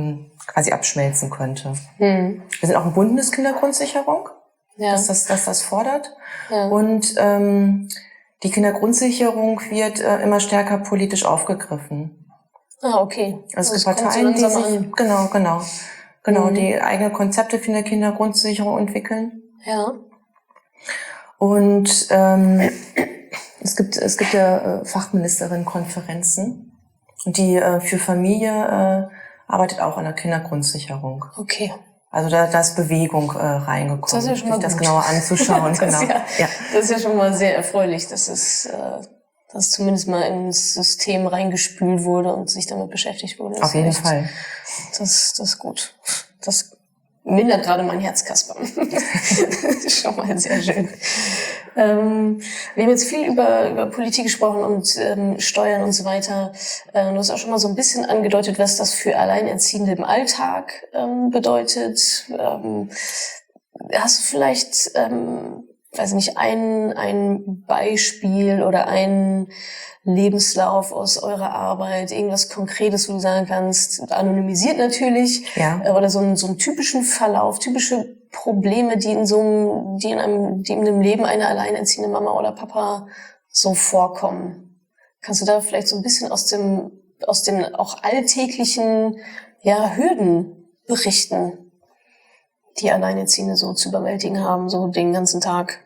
quasi abschmelzen könnte. Wir sind auch ein Bundeskindergrundsicherung, dass das fordert. Ja. Und die Kindergrundsicherung wird immer stärker politisch aufgegriffen. Ah, okay. Also es gibt Parteien, die sich genau die eigene Konzepte für eine Kindergrundsicherung entwickeln. Ja. Und es gibt ja Fachministerinnenkonferenzen, die für Familie arbeitet auch an der Kindergrundsicherung. Okay. Also da ist Bewegung reingekommen, das ist ja schon mal sich das gut. genauer anzuschauen. Das ist ja schon mal sehr erfreulich, dass dass zumindest mal ins System reingespült wurde und sich damit beschäftigt wurde. Auf jeden Fall. Das ist gut. Das mindert gerade mein Herzkasper. Das ist schon mal sehr schön. Wir haben jetzt viel über Politik gesprochen und Steuern und so weiter. Du hast auch schon mal so ein bisschen angedeutet, was das für Alleinerziehende im Alltag bedeutet. Hast du vielleicht, weiß nicht, ein Beispiel oder einen Lebenslauf aus eurer Arbeit, irgendwas Konkretes, wo du sagen kannst, anonymisiert natürlich, oder so einen typischen Verlauf, typische Probleme, die in einem Leben einer alleinerziehenden Mama oder Papa so vorkommen. Kannst du da vielleicht so ein bisschen aus den auch alltäglichen, Hürden berichten, die Alleinerziehende so zu überwältigen haben, so den ganzen Tag?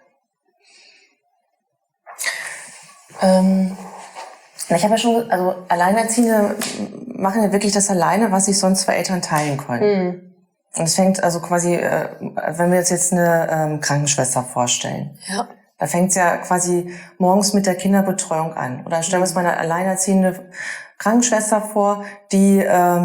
Ich habe ja schon, also Alleinerziehende machen ja wirklich das alleine, was sich sonst zwei Eltern teilen können. Und es fängt also quasi, wenn wir uns jetzt eine Krankenschwester vorstellen. Ja. Da fängt es ja quasi morgens mit der Kinderbetreuung an. Oder stellen wir uns mal eine alleinerziehende Krankenschwester vor, die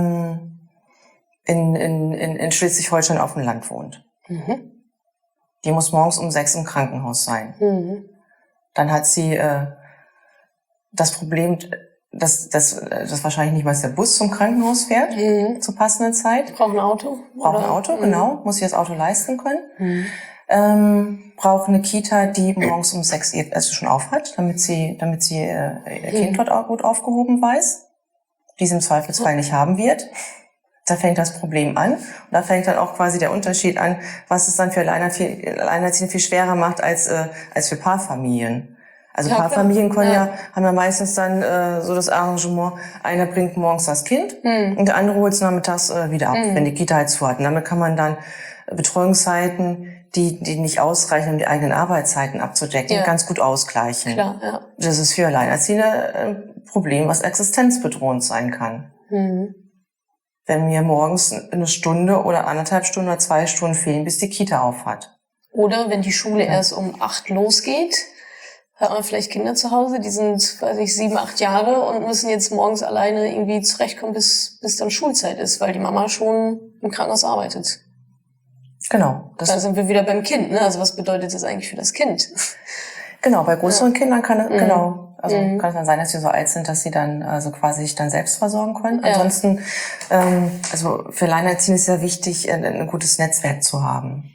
in Schleswig-Holstein auf dem Land wohnt. Die muss morgens um 6 im Krankenhaus sein. Dann hat sie das Problem, dass wahrscheinlich nicht mal der Bus zum Krankenhaus fährt zur passenden Zeit. Braucht ein Auto. Genau. Muss sich das Auto leisten können. Braucht eine Kita, die morgens um 6 Uhr schon auf hat, damit sie ihr Kind dort auch gut aufgehoben weiß, die sie im Zweifelsfall nicht haben wird. Da fängt das Problem an. Und da fängt dann auch quasi der Unterschied an, was es dann für Alleinerziehende viel schwerer macht als für Paarfamilien. Also Paarfamilien haben ja meistens dann so das Arrangement, einer bringt morgens das Kind und der andere holt es nachmittags wieder ab, wenn die Kita halt zu hat. Und damit kann man dann Betreuungszeiten, die nicht ausreichen, um die eigenen Arbeitszeiten abzudecken, ganz gut ausgleichen. Klar, ja. Das ist für Alleinerziehende ein Problem, was existenzbedrohend sein kann. Wenn mir morgens eine Stunde oder 1,5 Stunden oder 2 Stunden fehlen, bis die Kita auf hat. Oder wenn die Schule erst um 8 losgeht, hat man vielleicht Kinder zu Hause, die sind, 7, 8 Jahre und müssen jetzt morgens alleine irgendwie zurechtkommen, bis dann Schulzeit ist, weil die Mama schon im Krankenhaus arbeitet. Genau. Da sind wir wieder beim Kind, ne? Also was bedeutet das eigentlich für das Kind? Genau, bei größeren Kindern kann es, kann es dann sein, dass sie so alt sind, dass sie dann quasi sich dann selbst versorgen können. Ansonsten, für Alleinerziehende ist ja wichtig, ein gutes Netzwerk zu haben.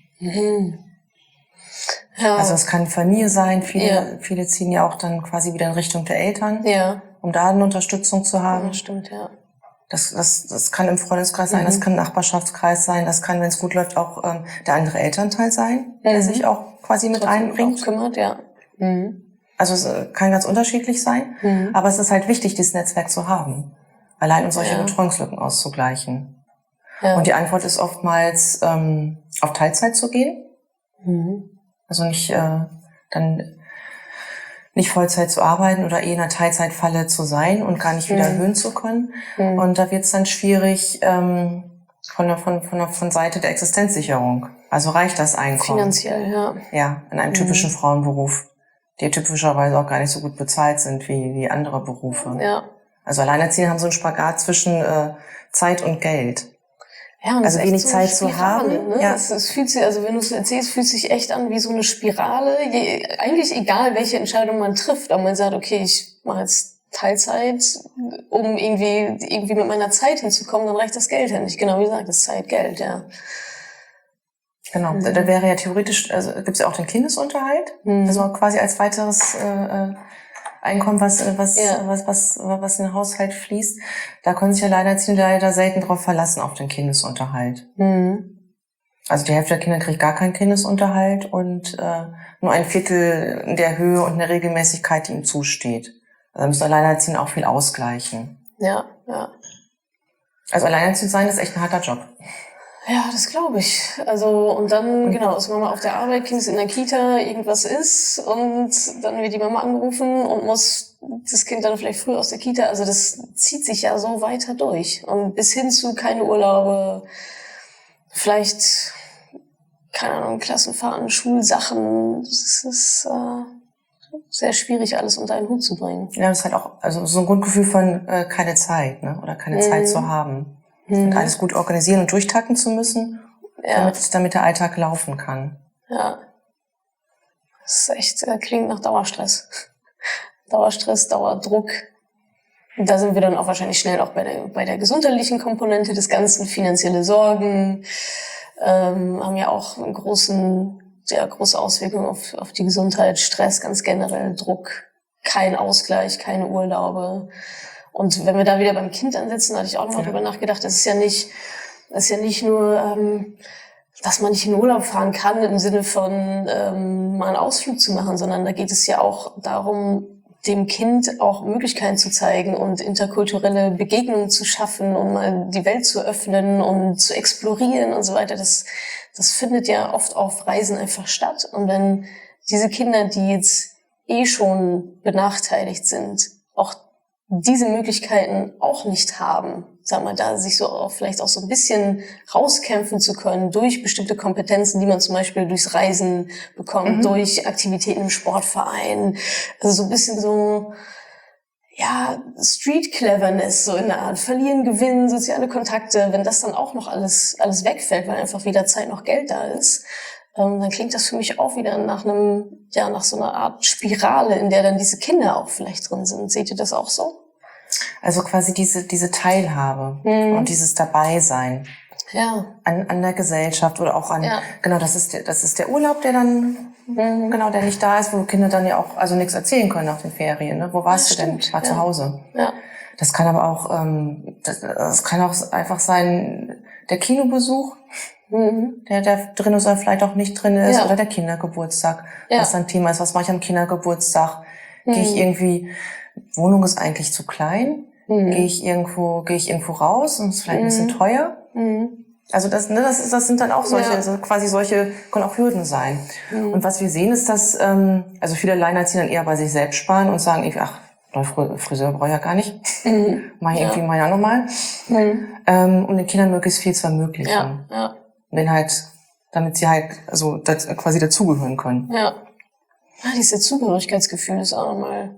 Ja. Also es kann Familie sein, viele ziehen ja auch dann quasi wieder in Richtung der Eltern, um da eine Unterstützung zu haben. Ja, stimmt, ja. Das kann im Freundeskreis sein, das kann im Nachbarschaftskreis sein, das kann, wenn es gut läuft, auch der andere Elternteil sein, der sich auch quasi mit einbringt. Auch kümmert, ja. Also es kann ganz unterschiedlich sein, aber es ist halt wichtig, dieses Netzwerk zu haben, allein um solche Betreuungslücken auszugleichen. Ja. Und die Antwort ist oftmals, auf Teilzeit zu gehen. Also nicht Vollzeit zu arbeiten oder in einer Teilzeitfalle zu sein und gar nicht wieder erhöhen zu können. Und da wird es dann schwierig von Seite der Existenzsicherung. Also reicht das Einkommen? Finanziell, ja. Ja, in einem typischen Frauenberuf, die typischerweise auch gar nicht so gut bezahlt sind wie andere Berufe. Ja. Also Alleinerziehende haben so einen Spagat zwischen Zeit und Geld. Ja, und also wenig so Zeit zu haben. Ne? Ja. Es fühlt sich, also wenn du es erzählst, fühlt sich echt an wie so eine Spirale. Eigentlich egal, welche Entscheidung man trifft, aber man sagt, okay, ich mache jetzt Teilzeit, um irgendwie mit meiner Zeit hinzukommen, dann reicht das Geld ja nicht. Genau wie gesagt, das Zeit, Geld, ja. Genau, da wäre ja theoretisch, also gibt's ja auch den Kindesunterhalt, also quasi als weiteres Einkommen, was in den Haushalt fließt. Da können sich Alleinerziehende leider selten drauf verlassen, auf den Kindesunterhalt. Also die Hälfte der Kinder kriegt gar keinen Kindesunterhalt und nur ein Viertel in der Höhe und in der Regelmäßigkeit, die ihm zusteht. Also müssen Alleinerziehende auch viel ausgleichen. Ja. Also alleinerziehend sein ist echt ein harter Job. Ja, das glaube ich. Also, und dann, genau, ist Mama auf der Arbeit, Kind ist in der Kita, irgendwas ist und dann wird die Mama angerufen und muss das Kind dann vielleicht früh aus der Kita. Also das zieht sich ja so weiter durch. Und bis hin zu keine Urlaube, vielleicht, keine Ahnung, Klassenfahrten, Schulsachen. Das ist sehr schwierig, alles unter einen Hut zu bringen. Ja, das ist halt auch also so ein Grundgefühl von keine Zeit, ne? Oder keine Zeit zu haben. Und alles gut organisieren und durchtakten zu müssen, damit der Alltag laufen kann. Ja. Das ist echt, klingt nach Dauerstress. Dauerstress, Dauerdruck. Und da sind wir dann auch wahrscheinlich schnell auch bei der gesundheitlichen Komponente des Ganzen, finanzielle Sorgen, haben ja auch einen große Auswirkungen auf die Gesundheit, Stress ganz generell, Druck, kein Ausgleich, keine Urlaube. Und wenn wir da wieder beim Kind ansetzen, hatte ich auch nochmal drüber nachgedacht, das ist ja nicht nur, dass man nicht in Urlaub fahren kann im Sinne von mal einen Ausflug zu machen, sondern da geht es ja auch darum, dem Kind auch Möglichkeiten zu zeigen und interkulturelle Begegnungen zu schaffen und mal die Welt zu öffnen und zu explorieren und so weiter. Das findet ja oft auf Reisen einfach statt. Und wenn diese Kinder, die jetzt schon benachteiligt sind, auch diese Möglichkeiten auch nicht haben, sagen wir, da sich so auch vielleicht auch so ein bisschen rauskämpfen zu können durch bestimmte Kompetenzen, die man zum Beispiel durchs Reisen bekommt, durch Aktivitäten im Sportverein, also so ein bisschen so, ja, Street Cleverness, so in der Art, verlieren, gewinnen, soziale Kontakte, wenn das dann auch noch alles wegfällt, weil einfach weder Zeit noch Geld da ist, dann klingt das für mich auch wieder nach nach so einer Art Spirale, in der dann diese Kinder auch vielleicht drin sind. Seht ihr das auch so? Also quasi diese Teilhabe und dieses Dabeisein an der Gesellschaft oder auch genau, das ist der Urlaub, der dann genau, der nicht da ist, wo Kinder dann ja auch also nichts erzählen können nach den Ferien. Ne? Wo warst du denn? Ich war zu Hause. Ja. Das kann aber auch das kann auch einfach sein der Kinobesuch, der drin ist oder vielleicht auch nicht drin ist, oder der Kindergeburtstag, was dann Thema ist. Was mache ich am Kindergeburtstag? Gehe ich irgendwie, Wohnung ist eigentlich zu klein, gehe ich irgendwo raus und ist vielleicht ein bisschen teuer. Also das sind dann auch solche, also quasi solche, können auch Hürden sein. Und was wir sehen ist, dass also viele Alleinerziehende dann eher bei sich selbst sparen und sagen, Friseur brauche ich ja gar nicht. Mach ich irgendwie mal ja nochmal. Um den Kindern möglichst viel zu ermöglichen. Ja. Damit sie halt also quasi dazugehören können. Ja. Dieses Zugehörigkeitsgefühl ist auch nochmal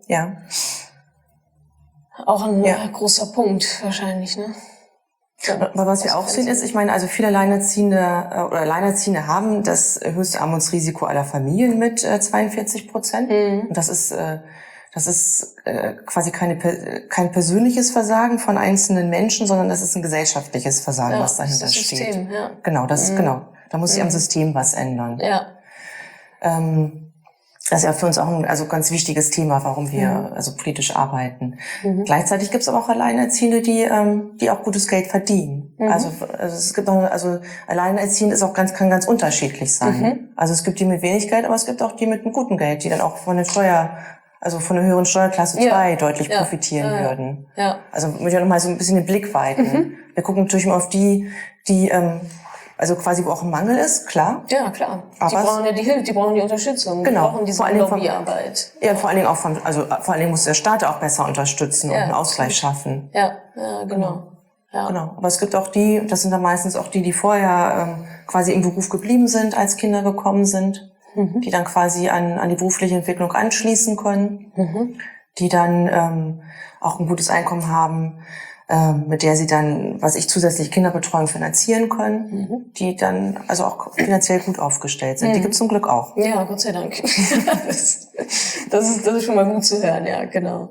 auch ein großer Punkt wahrscheinlich, ne? Aber was wir auch sehen ist, ich meine, also viele Alleinerziehende haben das höchste Armutsrisiko aller Familien mit 42%. Und das ist quasi kein persönliches Versagen von einzelnen Menschen, sondern das ist ein gesellschaftliches Versagen, was dahinter das System, steht. Ja. Genau, da muss sich am System was ändern. Ja. Das ist ja für uns auch ein ganz wichtiges Thema, warum wir also politisch arbeiten. Gleichzeitig gibt es aber auch Alleinerziehende, die auch gutes Geld verdienen. Also es gibt auch, Alleinerziehend kann ganz unterschiedlich sein. Also es gibt die mit wenig Geld, aber es gibt auch die mit einem guten Geld, die dann auch von der höheren Steuerklasse 2 deutlich profitieren würden. Ja. Also möchte ich noch mal so ein bisschen den Blick weiten. Wir gucken natürlich mal auf die also quasi wo auch ein Mangel ist, klar. Ja, klar. Aber die brauchen ja die Hilfe, die brauchen die Unterstützung, genau. Die brauchen diese Lobbyarbeit. Ja, vor allen Dingen muss der Staat auch besser unterstützen und einen Ausgleich schaffen. Ja, genau. Ja. Genau. Aber es gibt auch das sind dann meistens auch die vorher quasi im Beruf geblieben sind, als Kinder gekommen sind, die dann quasi an die berufliche Entwicklung anschließen können, die dann auch ein gutes Einkommen haben, mit der sie dann, zusätzlich Kinderbetreuung finanzieren können, die dann also auch finanziell gut aufgestellt sind. Die gibt's zum Glück auch. Ja, Gott sei Dank. Das ist schon mal gut zu hören, ja, genau.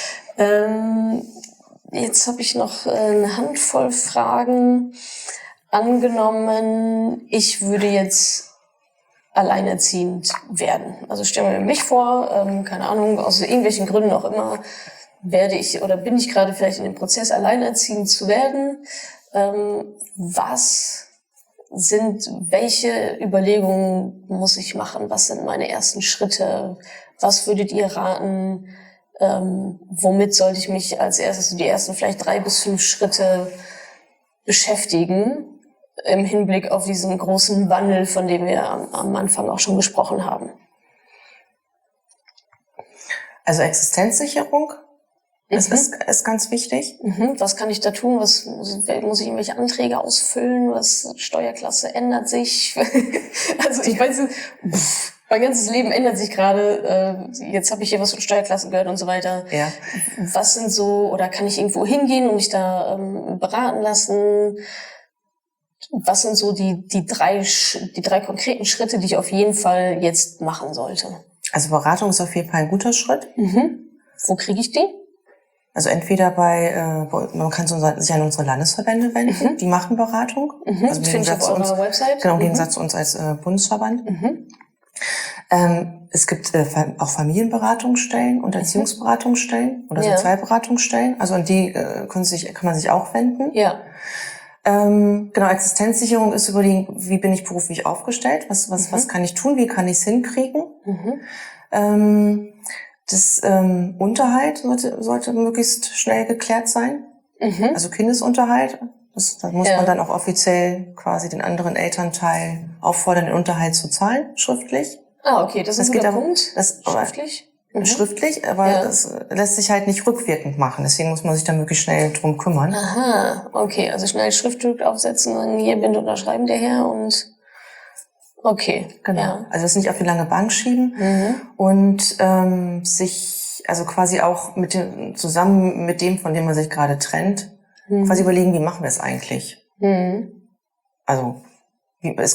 Jetzt habe ich noch eine Handvoll Fragen. Angenommen, ich würde jetzt alleinerziehend werden. Also stellen wir mich vor, keine Ahnung, aus irgendwelchen Gründen auch immer, werde ich oder bin ich gerade vielleicht in dem Prozess, alleinerziehend zu werden. Welche Überlegungen muss ich machen? Was sind meine ersten Schritte? Was würdet ihr raten? Womit sollte ich mich als erstes, so die ersten vielleicht 3 bis 5 Schritte beschäftigen im Hinblick auf diesen großen Wandel, von dem wir am Anfang auch schon gesprochen haben? Also Existenzsicherung ist ganz wichtig. Was kann ich da tun? Muss ich irgendwelche Anträge ausfüllen? Was Steuerklasse ändert sich? Also ich weiß, mein ganzes Leben ändert sich gerade. Jetzt habe ich hier was von Steuerklassen gehört und so weiter. Ja. Was sind so, oder kann ich irgendwo hingehen und mich da beraten lassen? Was sind so die drei konkreten Schritte, die ich auf jeden Fall jetzt machen sollte? Also Beratung ist auf jeden Fall ein guter Schritt. Wo kriege ich die? Also entweder man kann sich an unsere Landesverbände wenden, die machen Beratung. Also Finde ich auf eurer Website. Genau, im Gegensatz zu uns als Bundesverband. Es gibt auch Familienberatungsstellen und Erziehungsberatungsstellen oder Sozialberatungsstellen. Also an die kann man sich auch wenden. Ja. Genau, Existenzsicherung ist überlegen, wie bin ich beruflich aufgestellt? Was kann ich tun? Wie kann ich es hinkriegen? Das Unterhalt sollte möglichst schnell geklärt sein. Also Kindesunterhalt. Da muss man dann auch offiziell quasi den anderen Elternteil auffordern, den Unterhalt zu zahlen, schriftlich. Ah, okay, das ist ein guter Punkt. Schriftlich? Schriftlich, aber das lässt sich halt nicht rückwirkend machen. Deswegen muss man sich da möglichst schnell drum kümmern. Aha, okay, also schnell Schriftstück aufsetzen, sagen, hier, bitte unterschreiben der Herr und okay. Genau. Ja. Also das nicht auf die lange Bank schieben und sich also quasi auch zusammen mit dem, von dem man sich gerade trennt, quasi überlegen, wie machen wir es eigentlich? Also es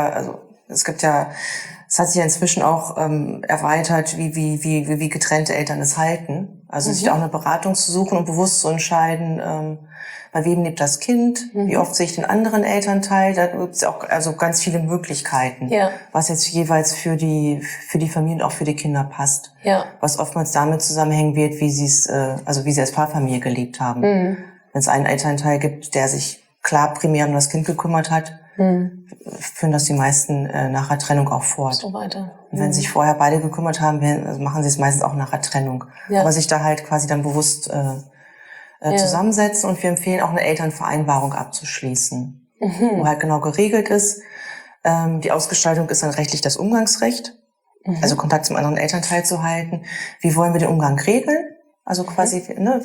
hat sich ja inzwischen auch erweitert, wie getrennte Eltern es halten. Also sich da auch eine Beratung zu suchen und bewusst zu entscheiden, bei wem lebt das Kind, wie oft sehe ich den anderen Elternteil. Da gibt es auch also ganz viele Möglichkeiten, was jetzt jeweils für die Familie und auch für die Kinder passt. Ja. Was oftmals damit zusammenhängen wird, wie sie als Paarfamilie gelebt haben. Wenn es einen Elternteil gibt, der sich klar primär um das Kind gekümmert hat, führen das die meisten nach der Trennung auch fort. So weiter. Und wenn sich vorher beide gekümmert haben, machen sie es meistens auch nach der Trennung. Ja. Aber sich da halt quasi dann bewusst zusammensetzen, und wir empfehlen auch eine Elternvereinbarung abzuschließen, wo halt genau geregelt ist. Die Ausgestaltung ist dann rechtlich das Umgangsrecht, also Kontakt zum anderen Elternteil zu halten. Wie wollen wir den Umgang regeln? Also quasi,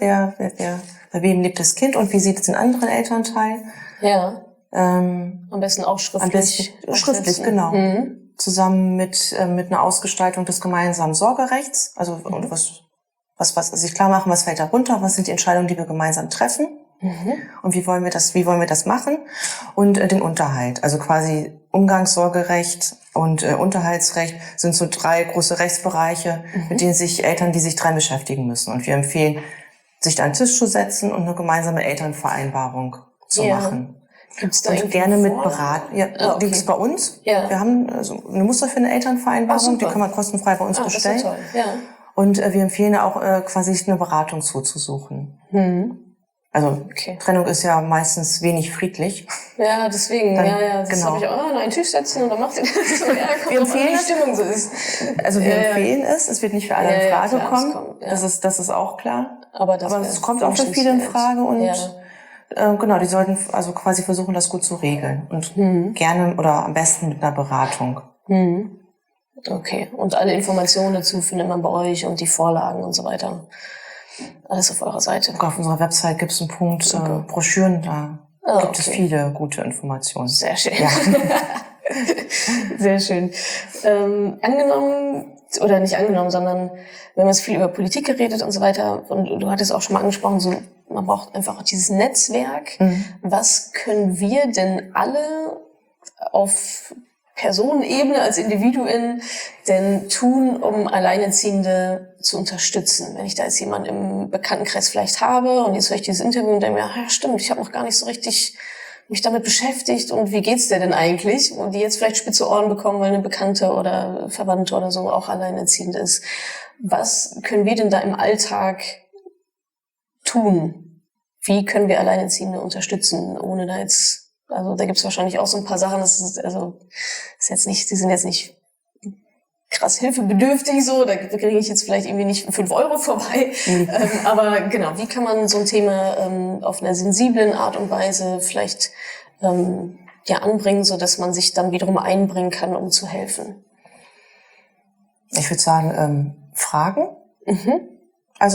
bei wem lebt das Kind und wie sieht es den anderen Elternteil? Ja. Am besten auch schriftlich. Schriftlich, genau. Zusammen mit einer Ausgestaltung des gemeinsamen Sorgerechts, also was sich klar machen, was fällt darunter, was sind die Entscheidungen, die wir gemeinsam treffen, und wie wollen wir das machen, und den Unterhalt, also quasi Umgangssorgerecht und Unterhaltsrecht sind so 3 große Rechtsbereiche, mit denen sich Eltern, die sich dran beschäftigen müssen, und wir empfehlen, sich da an den Tisch zu setzen und eine gemeinsame Elternvereinbarung zu machen. Gibt's da und gerne mit Beratung. Ja, die gibt's bei uns. Ja. Wir haben also eine Muster für eine Elternvereinbarung, die kann man kostenfrei bei uns bestellen. Das ist toll. Ja. Und wir empfehlen auch quasi eine Beratung zuzusuchen. Also Trennung ist ja meistens wenig friedlich. Ja, deswegen. Das habe ich auch an einen Tisch setzen und dann macht ihr das so. Ja, wir empfehlen die Stimmung so ist. Also wir empfehlen es wird nicht für alle in Frage kommen. Das ist auch klar. Aber es kommt auch für viele in Frage, und genau, die sollten also quasi versuchen, das gut zu regeln, und gerne oder am besten mit einer Beratung. Okay, und alle Informationen dazu findet man bei euch und die Vorlagen und so weiter. Alles auf eurer Seite. Auf unserer Website gibt es einen Punkt Broschüren, da gibt es viele gute Informationen. Sehr schön. Ja. Sehr schön. Angenommen, oder nicht angenommen, sondern wir haben jetzt viel über Politik geredet und so weiter, und du hattest auch schon mal angesprochen, so man braucht einfach auch dieses Netzwerk. Was können wir denn alle auf Personenebene als Individuen denn tun, um Alleinerziehende zu unterstützen? Wenn ich da jetzt jemanden im Bekanntenkreis vielleicht habe und jetzt höre ich dieses Interview und denke mir, ja stimmt, ich habe noch gar nicht so richtig mich damit beschäftigt und wie geht's der denn eigentlich? Und die jetzt vielleicht spitze Ohren bekommen, weil eine Bekannte oder Verwandte oder so auch alleinerziehend ist. Was können wir denn da im Alltag tun? Wie können wir Alleinerziehende unterstützen, ohne da jetzt, also da gibt's wahrscheinlich auch so ein paar Sachen, ist jetzt nicht, die sind jetzt nicht krass hilfebedürftig so, da kriege ich jetzt vielleicht irgendwie nicht 5 Euro vorbei. Aber genau, wie kann man so ein Thema auf einer sensiblen Art und Weise vielleicht anbringen, so dass man sich dann wiederum einbringen kann, um zu helfen? Ich würde sagen, fragen. Also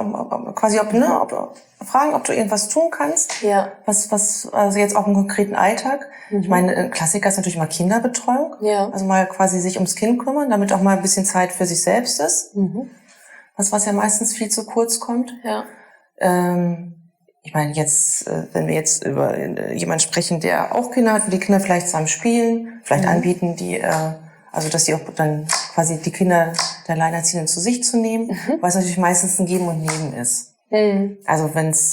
fragen, ob du irgendwas tun kannst. Ja. Also jetzt auch im konkreten Alltag. Ich meine, ein Klassiker ist natürlich mal Kinderbetreuung. Ja. Also mal quasi sich ums Kind kümmern, damit auch mal ein bisschen Zeit für sich selbst ist. Was ja meistens viel zu kurz kommt. Ja. Ich meine, jetzt, wenn wir jetzt über jemanden sprechen, der auch Kinder hat, wo die Kinder vielleicht zusammen spielen, vielleicht anbieten, dass die auch dann quasi die Kinder der Alleinerziehenden zu sich zu nehmen, weil es natürlich meistens ein Geben und Nehmen ist. Also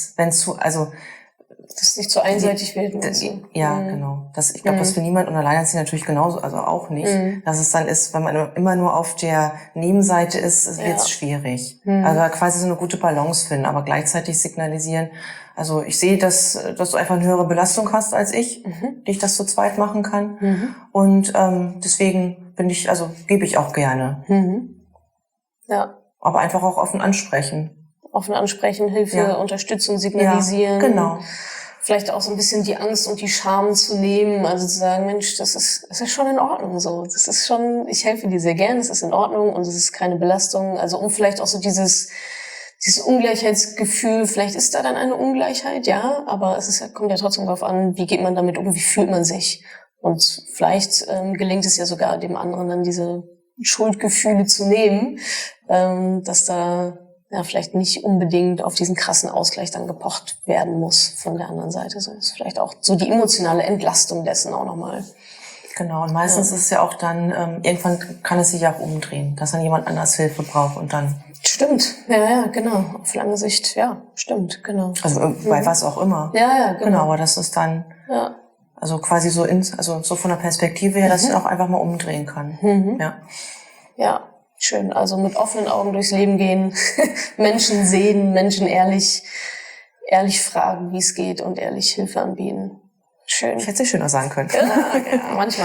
dass es nicht zu einseitig wird. Ja, genau. Ich glaube, das für niemand und Alleinerziehende natürlich genauso, also auch nicht. Dass es dann ist, wenn man immer nur auf der Nebenseite ist, wird es schwierig. Also quasi so eine gute Balance finden, aber gleichzeitig signalisieren. Also ich sehe, dass du einfach eine höhere Belastung hast als ich, die ich das zu zweit machen kann. Und deswegen gebe ich auch gerne. Ja. Aber einfach auch offen ansprechen. Offen ansprechen, Hilfe, Unterstützung signalisieren. Ja, genau. Vielleicht auch so ein bisschen die Angst und die Scham zu nehmen, also zu sagen, Mensch, das ist schon in Ordnung so. Das ist schon, ich helfe dir sehr gern, es ist in Ordnung und es ist keine Belastung. Also um vielleicht auch so dieses Ungleichheitsgefühl, vielleicht ist da dann eine Ungleichheit, ja, aber kommt ja trotzdem darauf an, wie geht man damit um, wie fühlt man sich. Und vielleicht gelingt es ja sogar dem anderen dann diese Schuldgefühle zu nehmen, dass da vielleicht nicht unbedingt auf diesen krassen Ausgleich dann gepocht werden muss von der anderen Seite. So ist vielleicht auch so die emotionale Entlastung dessen auch nochmal. Genau, und meistens ist es ja auch dann, irgendwann kann es sich ja auch umdrehen, dass dann jemand anders Hilfe braucht und dann... Stimmt, ja, genau. Auf lange Sicht, ja, stimmt, genau. Also bei was auch immer. Ja, genau. Genau, aber das ist dann... Ja. Also quasi so von der Perspektive her, dass ich auch einfach mal umdrehen kann. Ja, schön. Also mit offenen Augen durchs Leben gehen, Menschen sehen, Menschen ehrlich fragen, wie es geht und ehrlich Hilfe anbieten. Schön. Ich hätte es nicht schöner sagen können. Ja, manchmal.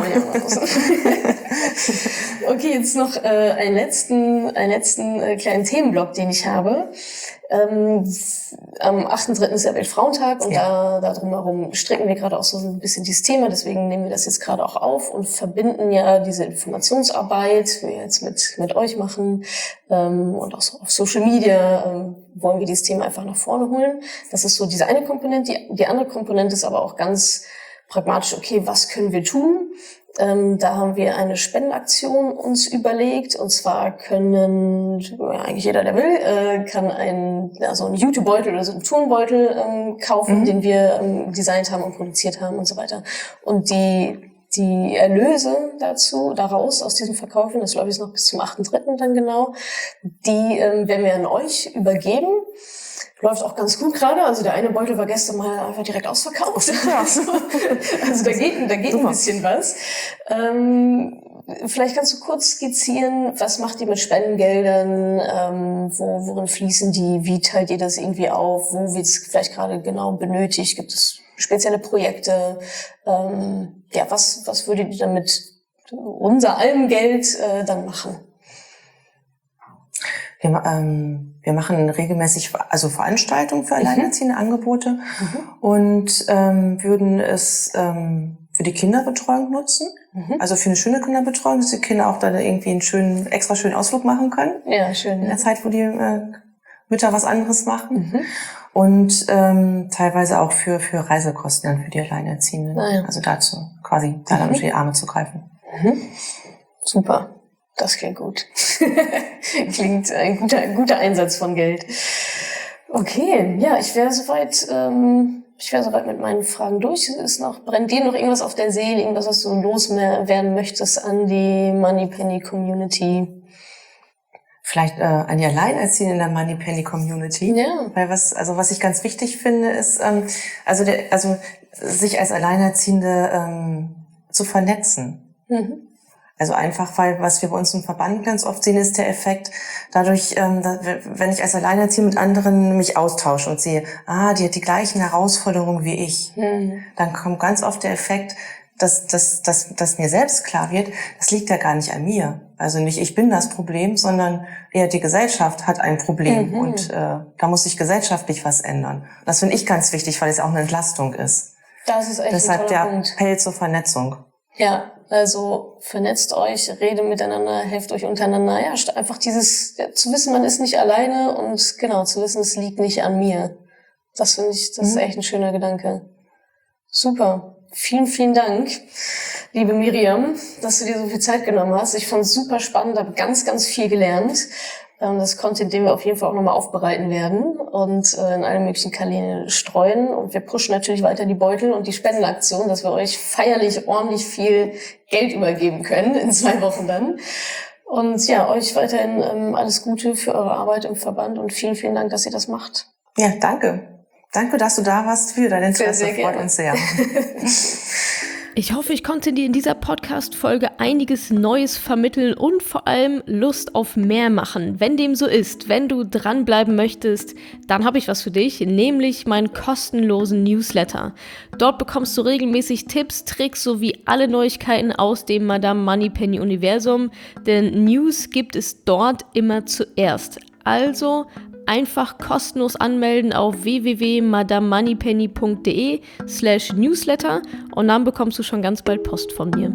Okay, jetzt noch einen letzten kleinen Themenblock, den ich habe. Am 8.3. ist ja Weltfrauentag und da drumherum stricken wir gerade auch so ein bisschen dieses Thema, deswegen nehmen wir das jetzt gerade auch auf und verbinden ja diese Informationsarbeit, die wir jetzt mit euch machen und auch so auf Social Media wollen wir dieses Thema einfach nach vorne holen. Das ist so diese eine Komponente. Die andere Komponente ist aber auch ganz pragmatisch, okay, was können wir tun? Da haben wir eine Spendenaktion uns überlegt, und zwar eigentlich jeder, der will, kann einen Jutebeutel oder so einen Turnbeutel kaufen, den wir designt haben und produziert haben und so weiter. Und die Erlöse daraus aus diesem Verkaufen, das glaube ich ist noch bis zum 8.3. dann genau, die werden wir an euch übergeben. Läuft auch ganz gut gerade. Also der eine Beutel war gestern mal einfach direkt ausverkauft. Also da geht ein bisschen was. Vielleicht kannst du kurz skizzieren, was macht ihr mit Spendengeldern? Worin fließen die? Wie teilt ihr das irgendwie auf? Wo wird es vielleicht gerade genau benötigt? Gibt es spezielle Projekte? Was würdet ihr damit unser allem Geld dann machen? Wir machen regelmäßig Veranstaltungen für alleinerziehende Angebote und würden es für die Kinderbetreuung nutzen. Also für eine schöne Kinderbetreuung, dass die Kinder auch dann irgendwie einen extra schönen Ausflug machen können. Ja, schön. In der Zeit, wo die Mütter was anderes machen. Und teilweise auch für Reisekosten dann für die Alleinerziehenden. Also dazu quasi da dann unter die Arme zu greifen. Super. Das klingt gut. Klingt ein guter Einsatz von Geld. Okay, ja, ich wäre soweit mit meinen Fragen durch. Brennt dir noch irgendwas auf der Seele, irgendwas, was du loswerden möchtest an die Moneypenny Community? Vielleicht an die Alleinerziehenden in der Moneypenny Community. Ja. Weil was ich ganz wichtig finde, ist, sich als Alleinerziehende zu vernetzen. Also einfach, weil was wir bei uns im Verband ganz oft sehen, ist der Effekt, dadurch, wenn ich als Alleinerziehende mit anderen mich austausche und sehe, die hat die gleichen Herausforderungen wie ich, dann kommt ganz oft der Effekt, dass mir selbst klar wird, das liegt ja gar nicht an mir. Also nicht ich bin das Problem, sondern eher die Gesellschaft hat ein Problem und da muss sich gesellschaftlich was ändern. Das finde ich ganz wichtig, weil es auch eine Entlastung ist. Das ist echt Deshalb ein der toller Punkt. Appell zur Vernetzung. Ja, also vernetzt euch, redet miteinander, helft euch untereinander. Ja, einfach dieses zu wissen, man ist nicht alleine und genau, zu wissen, es liegt nicht an mir. Das finde ich, das ist echt ein schöner Gedanke. Super. Vielen, vielen Dank, liebe Miriam, dass du dir so viel Zeit genommen hast. Ich fand es super spannend, habe ganz, ganz viel gelernt. Das Content, den wir auf jeden Fall auch nochmal aufbereiten werden und in alle möglichen Kanäle streuen. Und wir pushen natürlich weiter die Beutel und die Spendenaktion, dass wir euch feierlich ordentlich viel Geld übergeben können, in 2 Wochen dann. Und ja, euch weiterhin alles Gute für eure Arbeit im Verband und vielen, vielen Dank, dass ihr das macht. Ja, danke. Danke, dass du da warst für dein Interesse. Sehr, sehr freut gerne. uns sehr. Ich hoffe, ich konnte dir in dieser Podcast-Folge einiges Neues vermitteln und vor allem Lust auf mehr machen. Wenn dem so ist, wenn du dranbleiben möchtest, dann habe ich was für dich, nämlich meinen kostenlosen Newsletter. Dort bekommst du regelmäßig Tipps, Tricks sowie alle Neuigkeiten aus dem Madame Moneypenny Universum, denn News gibt es dort immer zuerst. Also einfach kostenlos anmelden auf www.madamemoneypenny.de/newsletter und dann bekommst du schon ganz bald Post von mir.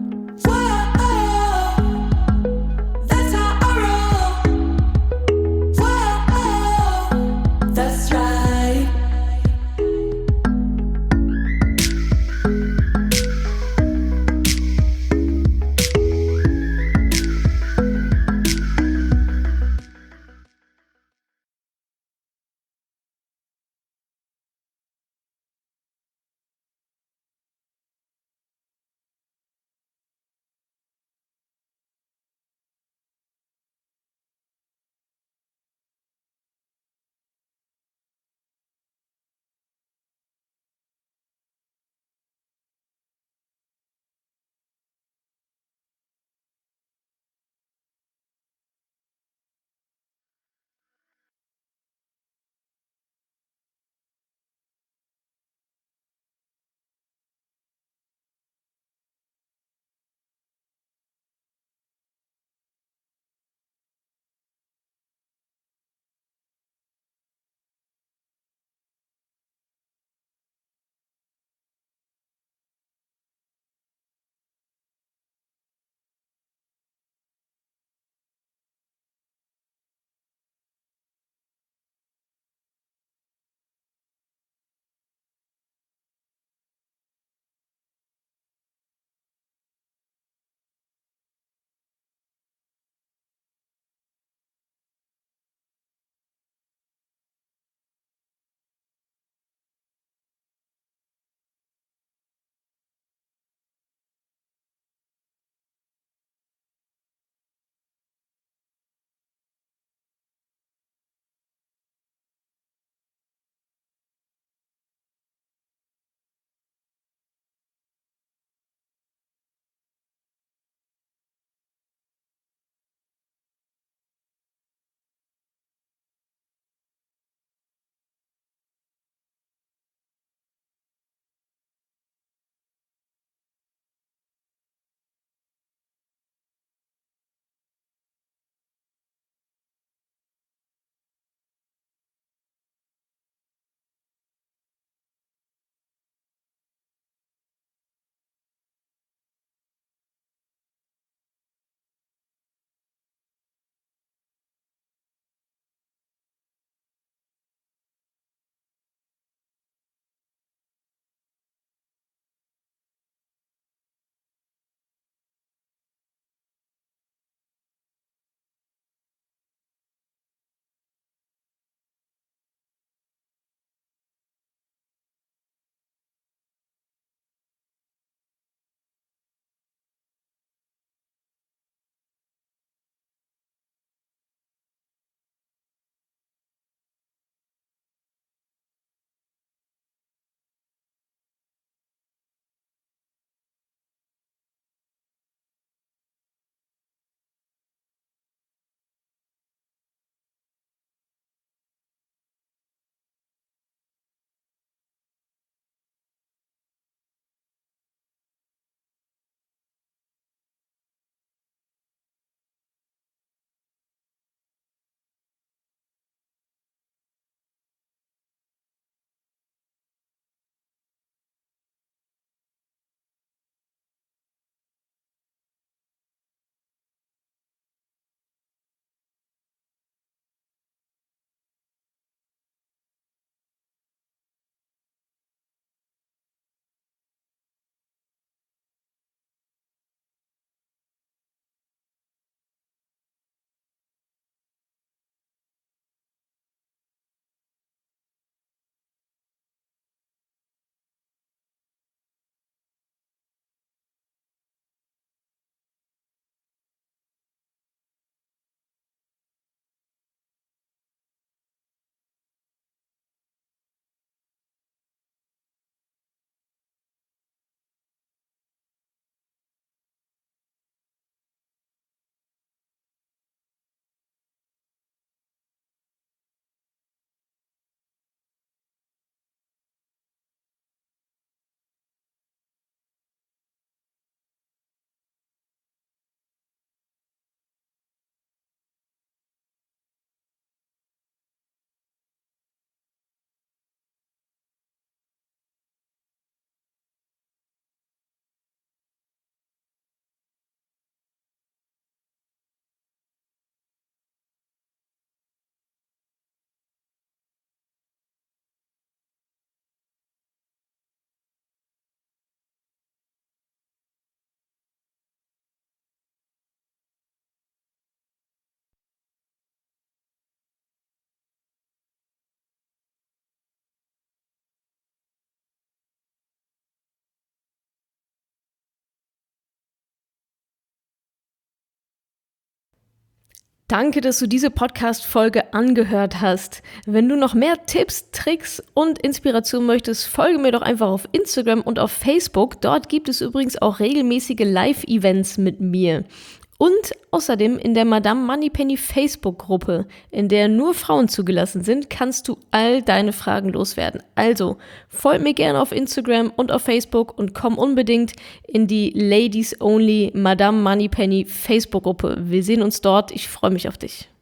Danke, dass du diese Podcast-Folge angehört hast. Wenn du noch mehr Tipps, Tricks und Inspiration möchtest, folge mir doch einfach auf Instagram und auf Facebook. Dort gibt es übrigens auch regelmäßige Live-Events mit mir. Und außerdem in der Madame Moneypenny Facebook-Gruppe, in der nur Frauen zugelassen sind, kannst du all deine Fragen loswerden. Also folg mir gerne auf Instagram und auf Facebook und komm unbedingt in die Ladies Only Madame Moneypenny Facebook-Gruppe. Wir sehen uns dort. Ich freue mich auf dich.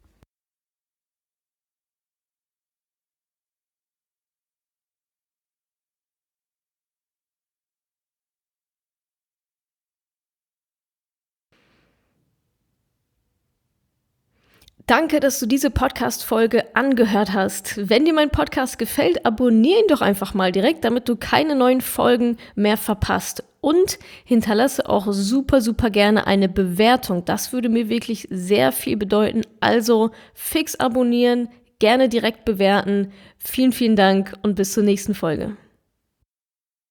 Danke, dass du diese Podcast-Folge angehört hast. Wenn dir mein Podcast gefällt, abonniere ihn doch einfach mal direkt, damit du keine neuen Folgen mehr verpasst. Und hinterlasse auch super, super gerne eine Bewertung. Das würde mir wirklich sehr viel bedeuten. Also fix abonnieren, gerne direkt bewerten. Vielen, vielen Dank und bis zur nächsten Folge.